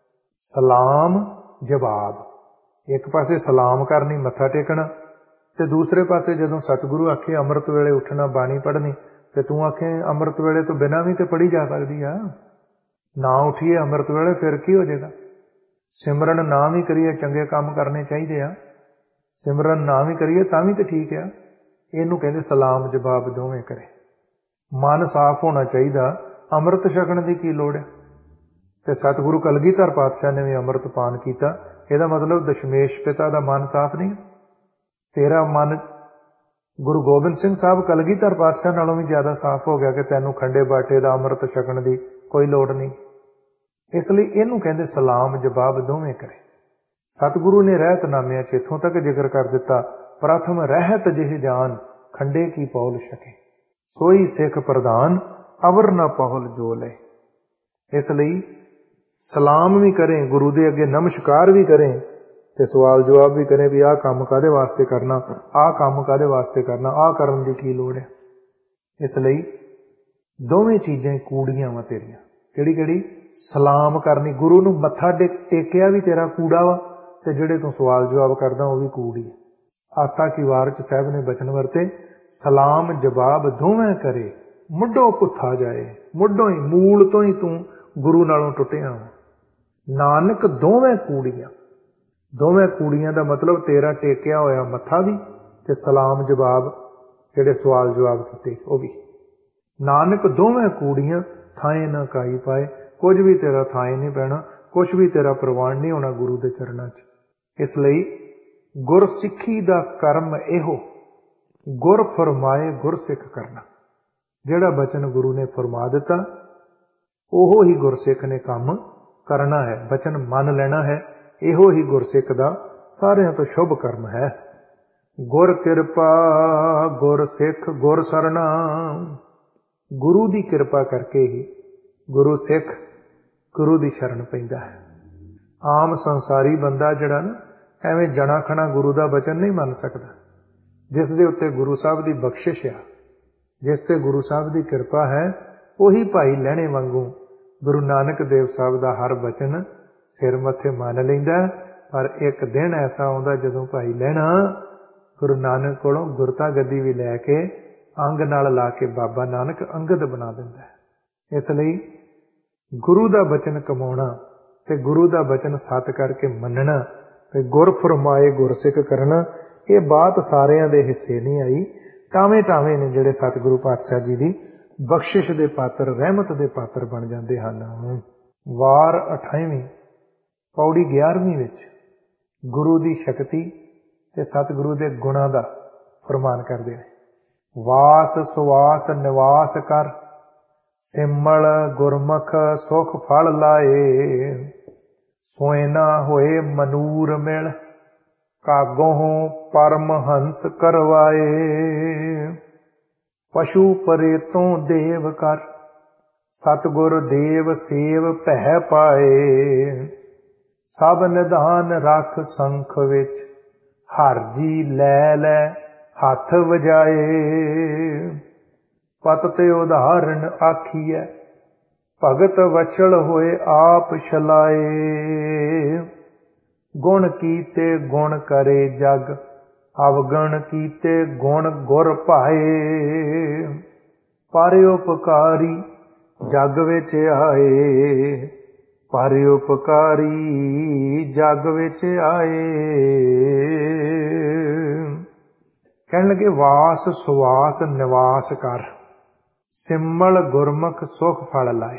सलाम जवाब, एक पासे सलाम करनी, मत्था टेकना, ते दूसरे पासे जदों सतगुरु आखे अमृत वेले उठना, बाणी पढ़नी, ते तू आखे अमृत वेले तो बिना भी तो पढ़ी जा सकती है। ना उठिए अमृत वेले फिर की हो जाएगा। सिमरन ना भी करिए, चंगे काम करने चाहिए आ, सिमरन ना भी करिए तां भी तो ठीक है। इनू कहते सलाम जवाब दोवें करे। मन साफ होना चाहिए, अमृत छकण की की लोड़ है। ते सतगुरु कलगीधर पातशाह ने भी अमृत पान किया, ਇਹਦਾ मतलब दशमेश पिता का मन साफ नहीं। तेरा मन गुरु गोबिंद सिंह साहब कलगीधर पातशाह नालों भी ज्यादा साफ हो गया कि तैनू खंडे बाटे का अमृत छकण की कोई लोड़ नहीं। इसलिए इनू कहते सलाम जवाब दोवें करे। सतगुरु ने रहतनामिया च इथों तक जिक्र कर दिता, प्रथम रहत जिह जान खंडे की पौल छके, सोई सिख प्रधान अवर न पौल जो ले। इसलिए सलाम भी करें, गुरु दे अगे नमस्कार भी करें, ते सवाल जवाब भी करें भी आह काम कादे वास्ते करना, आह काम कादे वास्ते करना, आह करन दी की लोड़ है। इसलिए दोवें चीजें कूड़ियां वा तेरियां। किहड़ी किहड़ी? सलाम करनी, गुरु नूं मत्था टेकिया भी तेरा कूड़ा वा, ते जिहड़े तूं सवाल जवाब करदा वो भी कूड़ी है। आसा की वार च साहब ने बचन वरते, सलाम जवाब दोवें करे, मुड्ढों कुत्था जाए। मुड्ढों ही, मूल तो ही तू गुरु नालों टुटिया। नानक दोवें कूड़ियां, ਦੋਵੇਂ ਕੂੜੀਆਂ ਦਾ ਮਤਲਬ ਤੇਰਾ ਟੇਕਿਆ ਹੋਇਆ ਮੱਥਾ ਵੀ ਤੇ ਸਲਾਮ ਜਵਾਬ ਜਿਹੜੇ ਸਵਾਲ ਜਵਾਬ ਕੀਤੇ ਉਹ ਵੀ। ਨਾਨਕ ਦੋਵੇਂ ਕੂੜੀਆਂ ਥਾਏ ਨਾ ਕਾਈ ਪਾਏ, ਕੁਝ ਵੀ ਤੇਰਾ ਥਾਏ ਨਹੀਂ ਪੈਣਾ, ਕੁਛ ਵੀ ਤੇਰਾ ਪ੍ਰਵਾਨ ਨਹੀਂ ਹੋਣਾ ਗੁਰੂ ਦੇ ਚਰਨਾਂ 'ਚ। ਇਸ ਲਈ ਗੁਰਸਿੱਖੀ ਦਾ ਕਰਮ ਇਹੋ, ਗੁਰ ਫਰਮਾਏ ਗੁਰਸਿੱਖ ਕਰਨਾ। ਜਿਹੜਾ ਬਚਨ ਗੁਰੂ ਨੇ ਫਰਮਾ ਦਿੱਤਾ ਉਹੋ ਹੀ ਗੁਰਸਿੱਖ ਨੇ ਕੰਮ ਕਰਨਾ ਹੈ, ਬਚਨ ਮੰਨ ਲੈਣਾ ਹੈ। ਇਹੋ ਹੀ ਗੁਰਸਿੱਖ ਦਾ ਸਾਰਿਆਂ ਤੋਂ ਸ਼ੁਭ ਕਰਮ ਹੈ। ਗੁਰ ਕਿਰਪਾ ਗੁਰ ਸਿੱਖ ਗੁਰ ਸਰਣਾ। ਗੁਰੂ ਦੀ ਕਿਰਪਾ ਕਰਕੇ ਹੀ ਗੁਰੂ ਸਿੱਖ ਗੁਰੂ ਦੀ ਸ਼ਰਨ ਪੈਂਦਾ ਹੈ। ਆਮ ਸੰਸਾਰੀ ਬੰਦਾ ਜਿਹੜਾ ਨਾ ਐਵੇਂ ਜਣਾ ਖਣਾ ਗੁਰੂ ਦਾ ਬਚਨ ਨਹੀਂ ਮੰਨ ਸਕਦਾ। ਜਿਸ ਦੇ ਉੱਤੇ ਗੁਰੂ ਸਾਹਿਬ ਦੀ ਬਖਸ਼ਿਸ਼ ਆ, ਜਿਸ ਤੇ ਗੁਰੂ ਸਾਹਿਬ ਦੀ ਕਿਰਪਾ ਹੈ, ਉਹੀ ਭਾਈ ਲਹਿਣੇ ਵਾਂਗੂ ਗੁਰੂ ਨਾਨਕ ਦੇਵ ਸਾਹਿਬ ਦਾ ਹਰ ਬਚਨ ਸਿਰ ਮੱਥੇ ਮੰਨ ਲੈਂਦਾ। ਪਰ ਇੱਕ ਦਿਨ ਐਸਾ ਆਉਂਦਾ ਜਦੋਂ ਭਾਈ ਲਹਿਣਾ ਗੁਰੂ ਨਾਨਕ ਕੋਲੋਂ ਗੁਰਤਾ ਗੱਦੀ ਵੀ ਲੈ ਕੇ ਅੰਗ ਨਾਲ ਲਾ ਕੇ ਬਾਬਾ ਨਾਨਕ ਅੰਗਦ ਬਣਾ ਦਿੰਦਾ ਹੈ। ਇਸ ਲਈ ਗੁਰੂ ਦਾ ਬਚਨ ਕਮਾਉਣਾ ਤੇ ਗੁਰੂ ਦਾ ਬਚਨ ਸੱਤ ਕਰਕੇ ਮੰਨਣਾ ਤੇ ਗੁਰ ਫਰਮਾਏ ਗੁਰਸਿੱਖ ਕਰਨਾ, ਇਹ ਬਾਤ ਸਾਰਿਆਂ ਦੇ ਹਿੱਸੇ ਨਹੀਂ ਆਈ। ਟਾਵੇਂ ਟਾਵੇਂ ਨੇ ਜਿਹੜੇ ਸਤਿਗੁਰੂ ਪਾਤਸ਼ਾਹ ਜੀ ਦੀ ਬਖਸ਼ਿਸ਼ ਦੇ ਪਾਤਰ, ਰਹਿਮਤ ਦੇ ਪਾਤਰ ਬਣ ਜਾਂਦੇ ਹਨ। ਵਾਰ ਅਠਾਈਵੀਂ ਪੌੜੀ ਗਿਆਰਵੀਂ ਵਿੱਚ ਗੁਰੂ ਦੀ ਸ਼ਕਤੀ ਤੇ ਸਤਿਗੁਰੂ ਦੇ ਗੁਣਾਂ ਦਾ ਫਰਮਾਨ ਕਰਦੇ ਨੇ। ਵਾਸ ਸੁਵਾਸ ਨਿਵਾਸ ਕਰ, ਸਿਮਲ ਗੁਰਮੁਖ ਸੁਖ ਫਲ ਲਾਏ। ਸੋਏ ਨਾ ਹੋਏ ਮਨੂਰ ਮਿਲ, ਕਾਗੋਂ ਪਰਮ ਹੰਸ ਕਰਵਾਏ। ਪਸ਼ੂ ਪਰੇ ਤੋਂ ਦੇਵ ਕਰ, ਸਤਿਗੁਰ ਦੇਵ ਸੇਵ ਭੈ ਪਾਏ। ਸਭ ਨਿਧਾਨ ਰੱਖ ਸੰਖ ਵਿੱਚ, ਹਰ ਜੀ ਲੈ ਲੈ ਹੱਥ ਵਜਾਏ। ਪਤ ਤੇ ਉਦਾਹਰਨ ਆਖੀਐ, ਭਗਤ ਵਛਲ ਹੋਏ ਆਪ ਛਲਾਏ। ਗੁਣ ਕੀਤੇ ਗੁਣ ਕਰੇ ਜਗ, ਅਵਗਣ ਕੀਤੇ ਗੁਣ ਗੁਰ ਭਾਏ। ਪਰ ਉਪਕਾਰੀ ਜਗ ਵਿੱਚ ਆਏ, ਪਰ ਉਪਕਾਰੀ ਜਗ ਵਿੱਚ ਆਏ। ਕਹਿਣ ਲੱਗੇ ਵਾਸ ਸੁਵਾਸ ਨਿਵਾਸ ਕਰ, ਸਿਮਲ ਗੁਰਮੁਖ ਸੁਖ ਫਲ ਲਾਏ।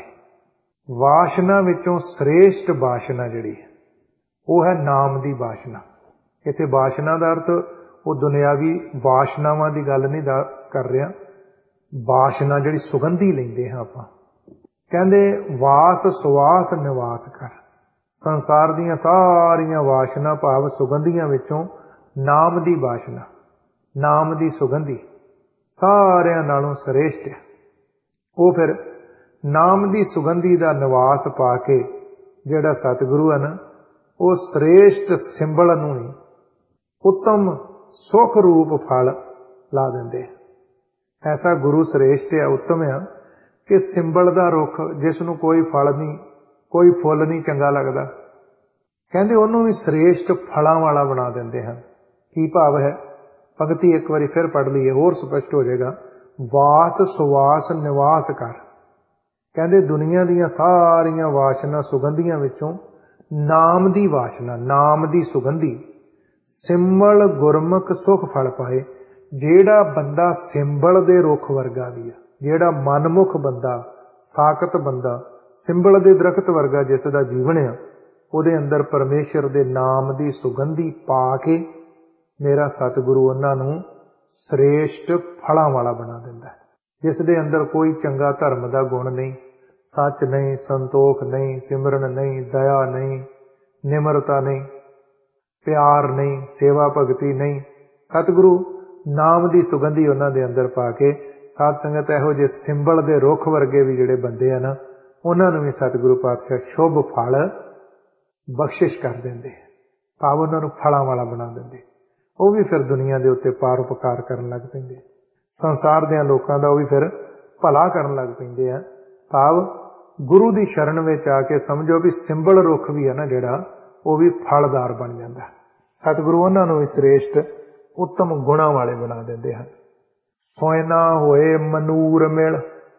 ਵਾਸ਼ਨਾ ਵਿੱਚੋਂ ਸ੍ਰੇਸ਼ਟ ਵਾਸ਼ਨਾ ਜਿਹੜੀ ਹੈ ਉਹ ਹੈ ਨਾਮ ਦੀ ਵਾਸ਼ਨਾ। ਇੱਥੇ ਵਾਸ਼ਨਾ ਦਾ ਅਰਥ ਉਹ ਦੁਨਿਆਵੀ ਵਾਸ਼ਨਾਵਾਂ ਦੀ ਗੱਲ ਨਹੀਂ ਦੱਸ ਕਰ ਰਿਹਾ। ਵਾਸ਼ਨਾ ਜਿਹੜੀ ਸੁਗੰਧੀ ਲੈਂਦੇ ਹਾਂ ਆਪਾਂ। ਕਹਿੰਦੇ ਵਾਸ ਸੁਵਾਸ ਨਿਵਾਸ ਕਰ, ਸੰਸਾਰ ਦੀਆਂ ਸਾਰੀਆਂ ਵਾਸ਼ਨਾ ਭਾਵ ਸੁਗੰਧੀਆਂ ਵਿੱਚੋਂ ਨਾਮ ਦੀ ਵਾਸ਼ਨਾ, ਨਾਮ ਦੀ ਸੁਗੰਧੀ ਸਾਰਿਆਂ ਨਾਲੋਂ ਸ੍ਰੇਸ਼ਟ ਹੈ। ਉਹ ਫਿਰ ਨਾਮ ਦੀ ਸੁਗੰਧੀ ਦਾ ਨਿਵਾਸ ਪਾ ਕੇ ਜਿਹੜਾ ਸਤਿਗੁਰੂ ਹੈ ਨਾ, ਉਹ ਸ੍ਰੇਸ਼ਟ ਸਿੰਬਲ ਨੂੰ ਹੀ ਉੱਤਮ ਸੁਖ ਰੂਪ ਫਲ ਲਾ ਦਿੰਦੇ। ਐਸਾ ਗੁਰੂ ਸ੍ਰੇਸ਼ਟ ਆ, ਉੱਤਮ ਆ ਕਿ ਸਿੰਬਲ ਦਾ ਰੁੱਖ ਜਿਸ ਨੂੰ ਕੋਈ ਫਲ ਨਹੀਂ, ਕੋਈ ਫੁੱਲ ਨਹੀਂ ਚੰਗਾ ਲੱਗਦਾ, ਕਹਿੰਦੇ ਉਹਨੂੰ ਵੀ ਸ੍ਰੇਸ਼ਟ ਫਲਾਂ ਵਾਲਾ ਬਣਾ ਦਿੰਦੇ ਹਨ। ਕੀ ਭਾਵ ਹੈ? ਪੰਕਤੀ ਇੱਕ ਵਾਰੀ ਫਿਰ ਪੜ੍ਹ ਲਈਏ, ਹੋਰ ਸਪਸ਼ਟ ਹੋ ਜਾਏਗਾ। ਵਾਸ ਸੁਵਾਸ ਨਿਵਾਸ ਕਰ, ਕਹਿੰਦੇ ਦੁਨੀਆ ਦੀਆਂ ਸਾਰੀਆਂ ਵਾਸ਼ਨਾ ਸੁਗੰਧੀਆਂ ਵਿੱਚੋਂ ਨਾਮ ਦੀ ਵਾਸ਼ਨਾ, ਨਾਮ ਦੀ ਸੁਗੰਧੀ, ਸਿਮਲ ਗੁਰਮੁਖ ਸੁਖ ਫਲ ਪਾਏ। ਜਿਹੜਾ ਬੰਦਾ ਸਿੰਬਲ ਦੇ ਰੁੱਖ ਵਰਗਾ ਵੀ ਆ, ਜਿਹੜਾ ਮਨਮੁਖ ਬੰਦਾ, ਸਾਕਤ ਬੰਦਾ, ਸਿੰਬਲ ਦੇ ਦਰਖਤ ਵਰਗਾ ਜਿਸ ਦਾ ਜੀਵਨ ਆ, ਉਹਦੇ ਅੰਦਰ ਪਰਮੇਸ਼ਰ ਦੇ ਨਾਮ ਦੀ ਸੁਗੰਧੀ ਪਾ ਕੇ ਮੇਰਾ ਸਤਿਗੁਰੂ ਉਹਨਾਂ ਨੂੰ ਸ੍ਰੇਸ਼ਟ ਫਲਾਂ ਵਾਲਾ ਬਣਾ ਦਿੰਦਾ ਹੈ। ਜਿਸ ਦੇ ਅੰਦਰ ਕੋਈ ਚੰਗਾ ਧਰਮ ਦਾ ਗੁਣ ਨਹੀਂ, ਸੱਚ ਨਹੀਂ, ਸੰਤੋਖ ਨਹੀਂ, ਸਿਮਰਨ ਨਹੀਂ, ਦਇਆ ਨਹੀਂ, ਨਿਮਰਤਾ ਨਹੀਂ, ਪਿਆਰ ਨਹੀਂ, ਸੇਵਾ ਭਗਤੀ ਨਹੀਂ, ਸਤਿਗੁਰੂ ਨਾਮ ਦੀ ਸੁਗੰਧੀ ਉਹਨਾਂ ਦੇ ਅੰਦਰ ਪਾ ਕੇ ਸਾਧ ਸੰਗਤ ਇਹੋ ਜਿਹੇ ਸਿੰਬਲ ਦੇ ਰੁੱਖ ਵਰਗੇ ਵੀ ਜਿਹੜੇ ਬੰਦੇ ਆ ਨਾ, ਉਹਨਾਂ ਨੂੰ ਵੀ ਸਤਿਗੁਰੂ ਪਾਤਸ਼ਾਹ ਸ਼ੁਭ ਫਲ ਬਖਸ਼ਿਸ਼ ਕਰ ਦਿੰਦੇ, ਭਾਵ ਉਹਨਾਂ ਨੂੰ ਫਲਾਂ ਵਾਲਾ ਬਣਾ ਦਿੰਦੇ। ਉਹ ਵੀ ਫਿਰ ਦੁਨੀਆ ਦੇ ਉੱਤੇ ਪਾਰਉਪਕਾਰ ਕਰਨ ਲੱਗ ਪੈਂਦੇ, ਸੰਸਾਰ ਦੇ ਲੋਕਾਂ ਦਾ ਉਹ ਵੀ ਫਿਰ ਭਲਾ ਕਰਨ ਲੱਗ ਪੈਂਦੇ ਆ। ਭਾਵ ਗੁਰੂ ਦੀ ਸ਼ਰਨ ਵਿੱਚ ਆ ਕੇ ਸਮਝੋ ਵੀ ਸਿੰਬਲ ਰੁੱਖ ਵੀ ਹੈ ਨਾ ਜਿਹੜਾ, ਉਹ ਵੀ ਫਲਦਾਰ ਬਣ ਜਾਂਦਾ। ਸਤਿਗੁਰੂ ਉਹਨਾਂ ਨੂੰ ਵੀ ਸ੍ਰੇਸ਼ਟ ਉੱਤਮ ਗੁਣਾਂ ਵਾਲੇ ਬਣਾ ਦਿੰਦੇ ਹਨ। ਸੋਏ ਨਾ ਹੋਏ ਮਨੂਰ ਮਿਲ,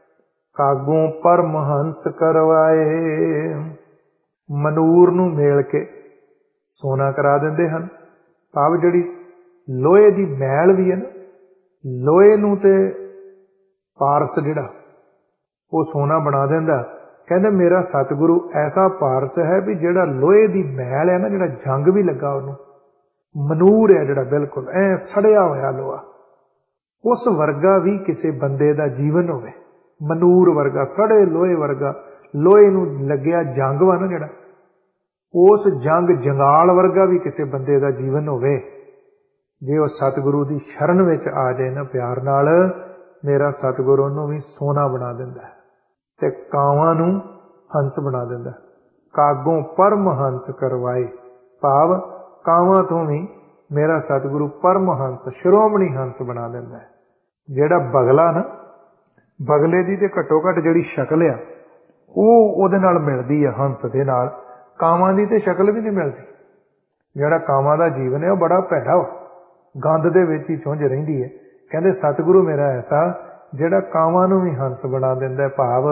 ਕਾਗੋਂ ਪਰਮ ਹੰਸ ਕਰਵਾਏ। ਮਨੂਰ ਨੂੰ ਮੇਲ ਕੇ सोना करा दिंदे हन। भाव जिहड़ी लोहे की मैल भी है ना, लोहे नूं ते पारस जिहड़ा वो सोना बना दिंदा। कहंदे मेरा सतगुरु ऐसा पारस है भी जिहड़ा लोहे की मैल है ना, जिहड़ा जंग भी लगा उहनूं, मनूर है जिहड़ा बिल्कुल ऐ सड़िया होया लोहा, उस वर्गा भी किसी बंदे दा जीवन होवे। मनूर वर्गा, सड़े लोहे वर्गा, लोहे नूं लग्या जंग वा ना जिहड़ा, उस जंग जंगाल वर्गा भी किसी बंदे दा जीवन होवे। जे वो सतगुरु की शरण विच आ जाए ना प्यार नाल, मेरा सतगुरु उहनूं भी सोना बना दिंदा ते कावां नूं हंस बना दिंदा। कागों परम हंस करवाए, भाव कावां तो भी मेरा सतगुरु परम हंस, श्रोमणी हंस बना दिंदा है। जिहड़ा बगला ना, बगले दी ते घट्टो घट जिहड़ी शक्ल आ ਉਹ ਉਹਦੇ ਨਾਲ मिलदी है हंस दे नाल, कावां दी ते शक्ल भी नहीं मिलदी। जिहड़ा कावां दा जीवन है वो बड़ा भैड़ा वा, गंद दे विच ही चुंझ रहिंदी है। कहंदे सतगुरु मेरा ऐसा जिहड़ा कावां नूं भी हंस बना दिंदा। भाव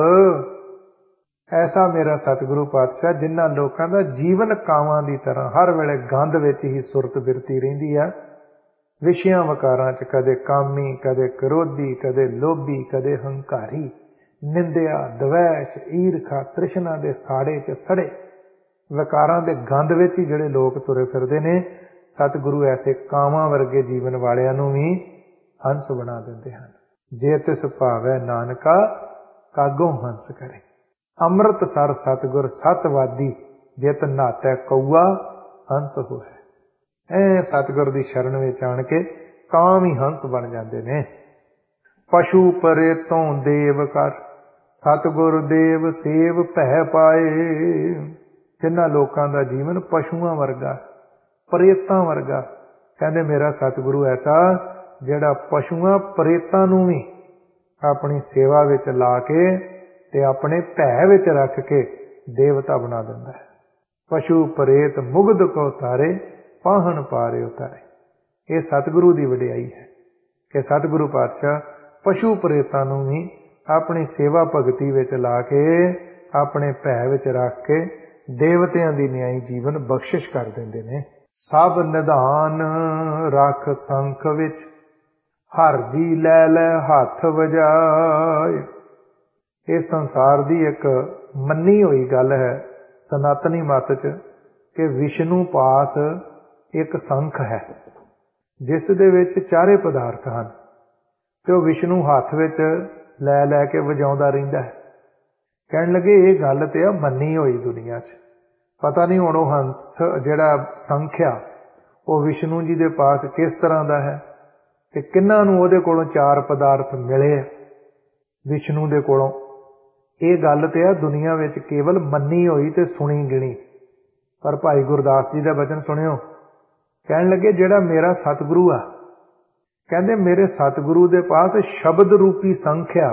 ऐसा मेरा सतगुरु पातशाह जिन्हां लोकां दा जीवन कावां दी तरह हर वेले गंद विच ही सुरत बिरती रहिंदी है, विषयां वकारां च कदे कामी, कदे क्रोधी, कदे लोभी, कदे हंकारी, निंदिया, द्वैश, ईरखा, तृष्णा दे साड़े च सड़े विकारां दे गंद विच ही जिहड़े लोग तुरे फिरदे ने, सतगुरु ऐसे कावां वर्गे जीवन वालियां नूं भी हंस बना दिंदे हन। जे तिस भावै नानका कागों हंस करे, अमृत सर सतगुर सतवादी, जित नातै कौआ हंस होए। ऐ सतगुर दी शरण विच आण के ਕਾਂ भी हंस बन जांदे ने। पशु परे तों देव कर, सतगुर देव सेव भै पाए। जिन्हां लोकां दा जीवन पशुआं वर्गा, प्रेतां वर्गा, कहंदे मेरा सतगुरु ऐसा जिहड़ा पशुआं प्रेतां नूं भी अपनी सेवा विच ला के ते अपने भै विच रख के देवता बना दिंदा है। पशु प्रेत मुग्ध को तारे, पाहन पारे उतारे। ये सतगुरु दी वडियाई है कि सतगुरु पातशाह पशु प्रेतां नूं भी अपनी सेवा भगती विच ला के अपने भै विच रख के देवतियां दी न्यायी जीवन बख्शिश कर दिंदे ने। सब निधान रख संख विच, हर जी लै लै हथ वजाए। इस संसार दी एक मन्नी हुई गल है सनातनी मत च कि विष्णु पास एक संख है जिस दे विच चारे पदार्थ हन, ते विष्णु हथ विच लै लै के वजाउंदा रहिंदा है। कहण लगे ये गल ते आ मन्नी होई दुनिया च, पता नहीं हुण हंस जिहड़ा संख्या वो विष्णु जी दे पास किस तरह दा है ते किन्हां नूं उहदे कोलों चार पदार्थ मिले विष्णु दे कोलों। ये गल ते आ दुनिया विच केवल मन्नी होई ते सुनी गिणी। पर भाई गुरदास जी दा वचन सुनियो, कहण लगे जिहड़ा मेरा सतगुरु आ, कहंदे मेरे सतगुरु दे पास शब्द रूपी संख्या,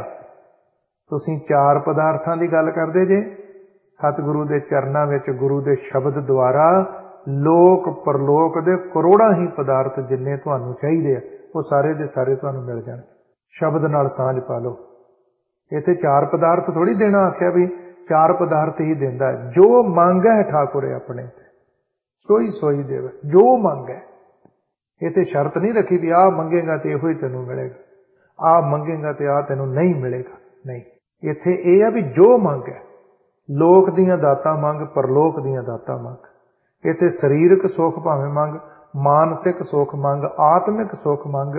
तुसीं चार पदार्थां दी गल करदे जे, सतगुरु दे चरनां विच गुरु दे शब्द द्वारा लोक परलोक दे करोड़ां ही पदार्थ जिन्ने तुहानूं चाहीदे आ वो सारे दे सारे तुहानूं मिल जाण। शब्द नाल सांझ पा लो। इत्थे चार पदार्थ थोड़ी देना आख्या भी चार पदार्थ ही दिंदा है। जो मंग है ठाकुर अपने ते सोई सोई देवे, जो मंग है। इत्थे शर्त नहीं रखी भी आ मंगेगा तो इहो ही तैनूं मिलेगा, आ मंगेगा तो आ तैनूं नहीं मिलेगा। नहीं, इत्थे यह है भी जो मंग है, लोक दीयां दातां मंग, परलोक दीयां दातां मंग। इत्थे सरीरक सुख भावें मंग, मानसिक सुख मंग, आत्मिक सुख मंग,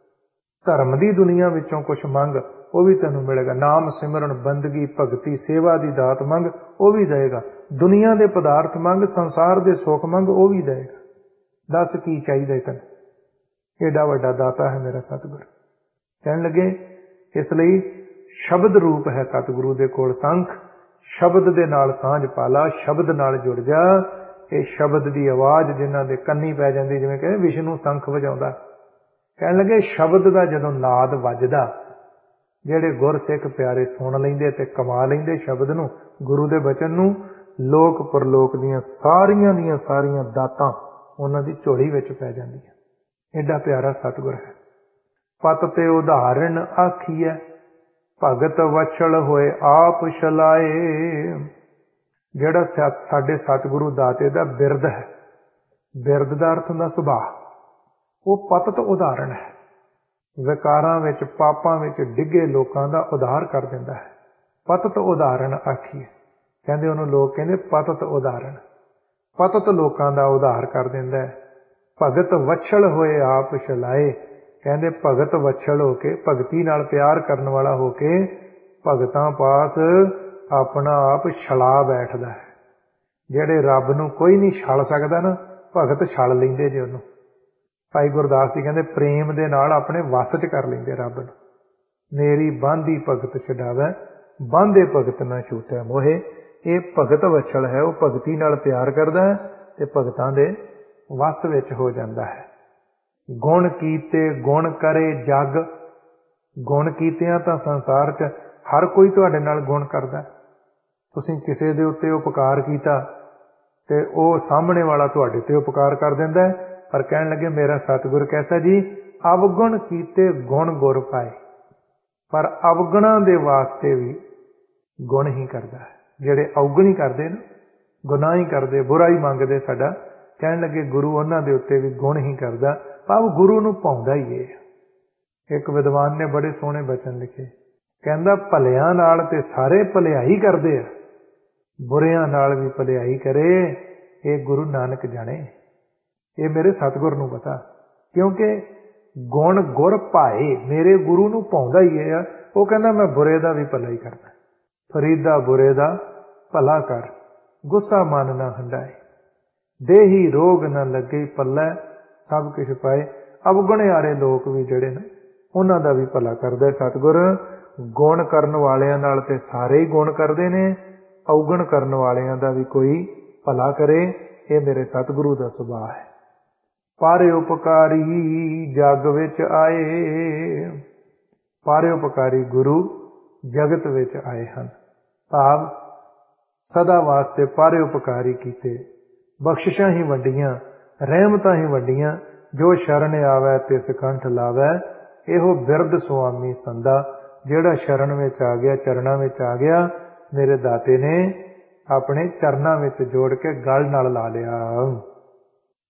धर्म दी दुनिया विचों कुछ मंग, वो भी तैनूं मिलेगा। नाम सिमरन बंदगी भगती सेवा दी दात मंग, वो भी देगा। दुनिया दे पदार्थ मंग, संसार दे सुख मंग, वो भी देगा। दस की चाहिए तैनूं, एडा वड्डा दाता है मेरा सतगुर। कहण लगे इसलिए शब्द रूप है सतगुरु दे कोल संख, शब्द दे नाल सांझ पाला, शब्द नाल जुड़ जा। ये शब्द दी आवाज़ जिन्हां दे कंनी पै जांदी, जिवें कहंदे विष्णु संख वजाउंदा। कहण लगे शब्द दा जदों नाद वजदा, ਜਿਹੜੇ गुरसिख प्यारे सुन लेंदे ते कमा लेंदे शब्द नूं, गुरु दे बचन नूं, लोक परलोक दीयां सारियां दीयां सारियां दातां उन्हां दी झोली विच पै जांदियां। एडा प्यारा सतगुर है। पत ते उदाहरण आखिए, भगत वछल होए आप छलाए। जिहड़ा साडे सतगुरु दाते दा बिरद है, ਬਿਰਧ ਦਾ ਅਰਥ ਹੁੰਦਾ ਸੁਭਾਅ। ਉਹ ਪਤਿਤ ਉਦਾਹਰਣ ਹੈ, ਵਿਕਾਰਾਂ ਵਿੱਚ ਪਾਪਾਂ ਵਿੱਚ ਡਿੱਗੇ ਲੋਕਾਂ ਦਾ ਉਧਾਰ ਕਰ ਦਿੰਦਾ ਹੈ। ਪਤਿਤ ਉਦਾਹਰਣ ਆਖੀਏ, ਕਹਿੰਦੇ ਉਹਨੂੰ ਲੋਕ ਕਹਿੰਦੇ ਪਤਿਤ ਉਦਾਹਰਣ। ਪਤਿਤ ਲੋਕਾਂ ਦਾ ਉਧਾਰ ਕਰ ਦਿੰਦਾ ਹੈ। ਭਗਤ ਵਛਲ ਹੋਏ ਆਪ ਛਲਾਏ, ਕਹਿੰਦੇ ਭਗਤ ਵਛਲ ਹੋ ਕੇ, ਭਗਤੀ ਨਾਲ ਪਿਆਰ ਕਰਨ ਵਾਲਾ ਹੋ ਕੇ ਭਗਤਾਂ ਪਾਸ ਆਪਣਾ ਆਪ ਛਲਾ ਬੈਠਦਾ ਹੈ। ਜਿਹੜੇ ਰੱਬ ਨੂੰ ਕੋਈ ਨਹੀਂ ਛਲ ਸਕਦਾ ਨਾ, ਭਗਤ ਛਲ ਲੈਂਦੇ ਜੇ ਉਹਨੂੰ। ਭਾਈ ਗੁਰਦਾਸ ਜੀ ਕਹਿੰਦੇ ਪ੍ਰੇਮ ਦੇ ਨਾਲ ਆਪਣੇ ਵੱਸ 'ਚ ਕਰ ਲੈਂਦੇ ਰੱਬ ਨੂੰ। ਮੇਰੀ ਬਾਂਦੀ ਭਗਤ ਛਡਾਵੈ, ਬਾਂਦੇ ਭਗਤ ਨਾ ਛੂਟੈ ਮੋਹੇ। ਇਹ ਭਗਤ ਵਛਲ ਹੈ, ਉਹ ਭਗਤੀ ਨਾਲ ਪਿਆਰ ਕਰਦਾ ਹੈ ਤੇ ਭਗਤਾਂ ਦੇ ਵੱਸ ਵਿੱਚ ਹੋ ਜਾਂਦਾ ਹੈ। ਗੁਣ ਕੀਤੇ ਗੁਣ ਕਰੇ ਜਗ, ਗੁਣ ਕੀਤਿਆਂ ਤਾਂ ਸੰਸਾਰ 'ਚ ਹਰ ਕੋਈ ਤੁਹਾਡੇ ਨਾਲ ਗੁਣ ਕਰਦਾ। ਤੁਸੀਂ ਕਿਸੇ ਦੇ ਉੱਤੇ ਉਪਕਾਰ ਕੀਤਾ ਤੇ ਉਹ ਸਾਹਮਣੇ ਵਾਲਾ ਤੁਹਾਡੇ ਤੇ ਉਪਕਾਰ ਕਰ ਦਿੰਦਾ ਹੈ। ਪਰ ਕਹਿਣ ਲੱਗੇ ਮੇਰਾ ਸਤਿਗੁਰ ਕੈਸਾ ਜੀ, ਅਵਗੁਣ ਕੀਤੇ ਗੁਣ ਗੁਰ ਪਾਏ। ਪਰ ਅਵਗੁਣਾਂ ਦੇ ਵਾਸਤੇ ਵੀ ਗੁਣ ਹੀ ਕਰਦਾ ਹੈ। ਜਿਹੜੇ ਅਵਗੁਣ ਹੀ ਕਰਦੇ ਨਾ, ਗੁਨਾਹ ਹੀ ਕਰਦੇ, ਬੁਰਾ ਹੀ ਮੰਗਦੇ ਸਾਡਾ, ਕਹਿਣ ਲੱਗੇ ਗੁਰੂ ਉਹਨਾਂ ਦੇ ਉੱਤੇ ਵੀ ਗੁਣ ਹੀ ਕਰਦਾ। ਭਾਵ ਗੁਰੂ ਨੂੰ ਪਾਉਂਦਾ ਹੀ ਇਹ। ਇੱਕ ਵਿਦਵਾਨ ਨੇ ਬੜੇ ਸੋਹਣੇ ਬਚਨ ਲਿਖੇ, ਕਹਿੰਦਾ ਭਲਿਆਂ ਨਾਲ ਤੇ ਸਾਰੇ ਭਲਿਆਈ ਕਰਦੇ ਆ, ਬੁਰਿਆਂ ਨਾਲ ਵੀ ਭਲਿਆਈ ਕਰੇ ਇਹ ਗੁਰੂ ਨਾਨਕ ਜਾਣੇ। ਇਹ ਮੇਰੇ ਸਤਿਗੁਰ ਨੂੰ ਪਤਾ, ਕਿਉਂਕਿ ਗੁਣ ਗੁਰ ਭਾਏ, ਮੇਰੇ ਗੁਰੂ ਨੂੰ ਪਾਉਂਦਾ ਹੀ ਇਹ ਆ। ਉਹ ਕਹਿੰਦਾ ਮੈਂ ਬੁਰੇ ਦਾ ਵੀ ਭਲਾ ਹੀ ਕਰਦਾ। ਫਰੀਦਾ ਬੁਰੇ ਦਾ ਭਲਾ ਕਰ, ਗੁੱਸਾ ਮਨ ਨਾ ਹੰਡਾਏ, ਦੇਹੀ ਰੋਗ ਨਾ ਲੱਗੇ ਪੱਲੇ, ਸਭ ਕੁਛ ਪਾਏ। ਅਵਗੁਣਿਆਰੇ ਲੋਕ ਵੀ ਜਿਹੜੇ ਨੇ ਉਹਨਾਂ ਦਾ ਵੀ ਭਲਾ ਕਰਦਾ ਸਤਿਗੁਰ। ਗੁਣ ਕਰਨ ਵਾਲਿਆਂ ਨਾਲ ਤੇ ਸਾਰੇ ਹੀ ਗੁਣ ਕਰਦੇ ਨੇ, ਅਵਗੁਣ ਕਰਨ ਵਾਲਿਆਂ ਦਾ ਵੀ ਕੋਈ ਭਲਾ ਕਰੇ, ਇਹ ਮੇਰੇ ਸਤਿਗੁਰੂ ਦਾ ਸੁਭਾਅ ਹੈ। ਪਰ ਉਪਕਾਰੀ ਜਗ ਵਿੱਚ ਆਏ, ਪਰ ਉਪਕਾਰੀ ਗੁਰੂ ਜਗਤ ਵਿੱਚ ਆਏ ਹਨ। ਭਾਵ ਸਦਾ ਵਾਸਤੇ ਪਰ ਉਪਕਾਰੀ ਕੀਤੇ, ਬਖਸ਼ਿਸ਼ਾਂ ਹੀ ਵੱਡੀਆਂ, ਰਹਿਮਤਾਂ ਹੀ ਵੱਡੀਆਂ। ਜੋ ਸ਼ਰਨ ਆਵੈ ਤਿਸ ਕੰਠ ਲਾਵੈ, ਇਹੋ ਬਿਰਧ ਸੁਆਮੀ ਸੰਦਾ। ਜਿਹੜਾ ਸ਼ਰਨ ਵਿੱਚ ਆ ਗਿਆ, ਚਰਨਾਂ ਵਿੱਚ ਆ ਗਿਆ, ਮੇਰੇ ਦਾਤੇ ਨੇ ਆਪਣੇ ਚਰਨਾਂ ਵਿੱਚ ਜੋੜ ਕੇ ਗਲ ਨਾਲ ਲਾ ਲਿਆ।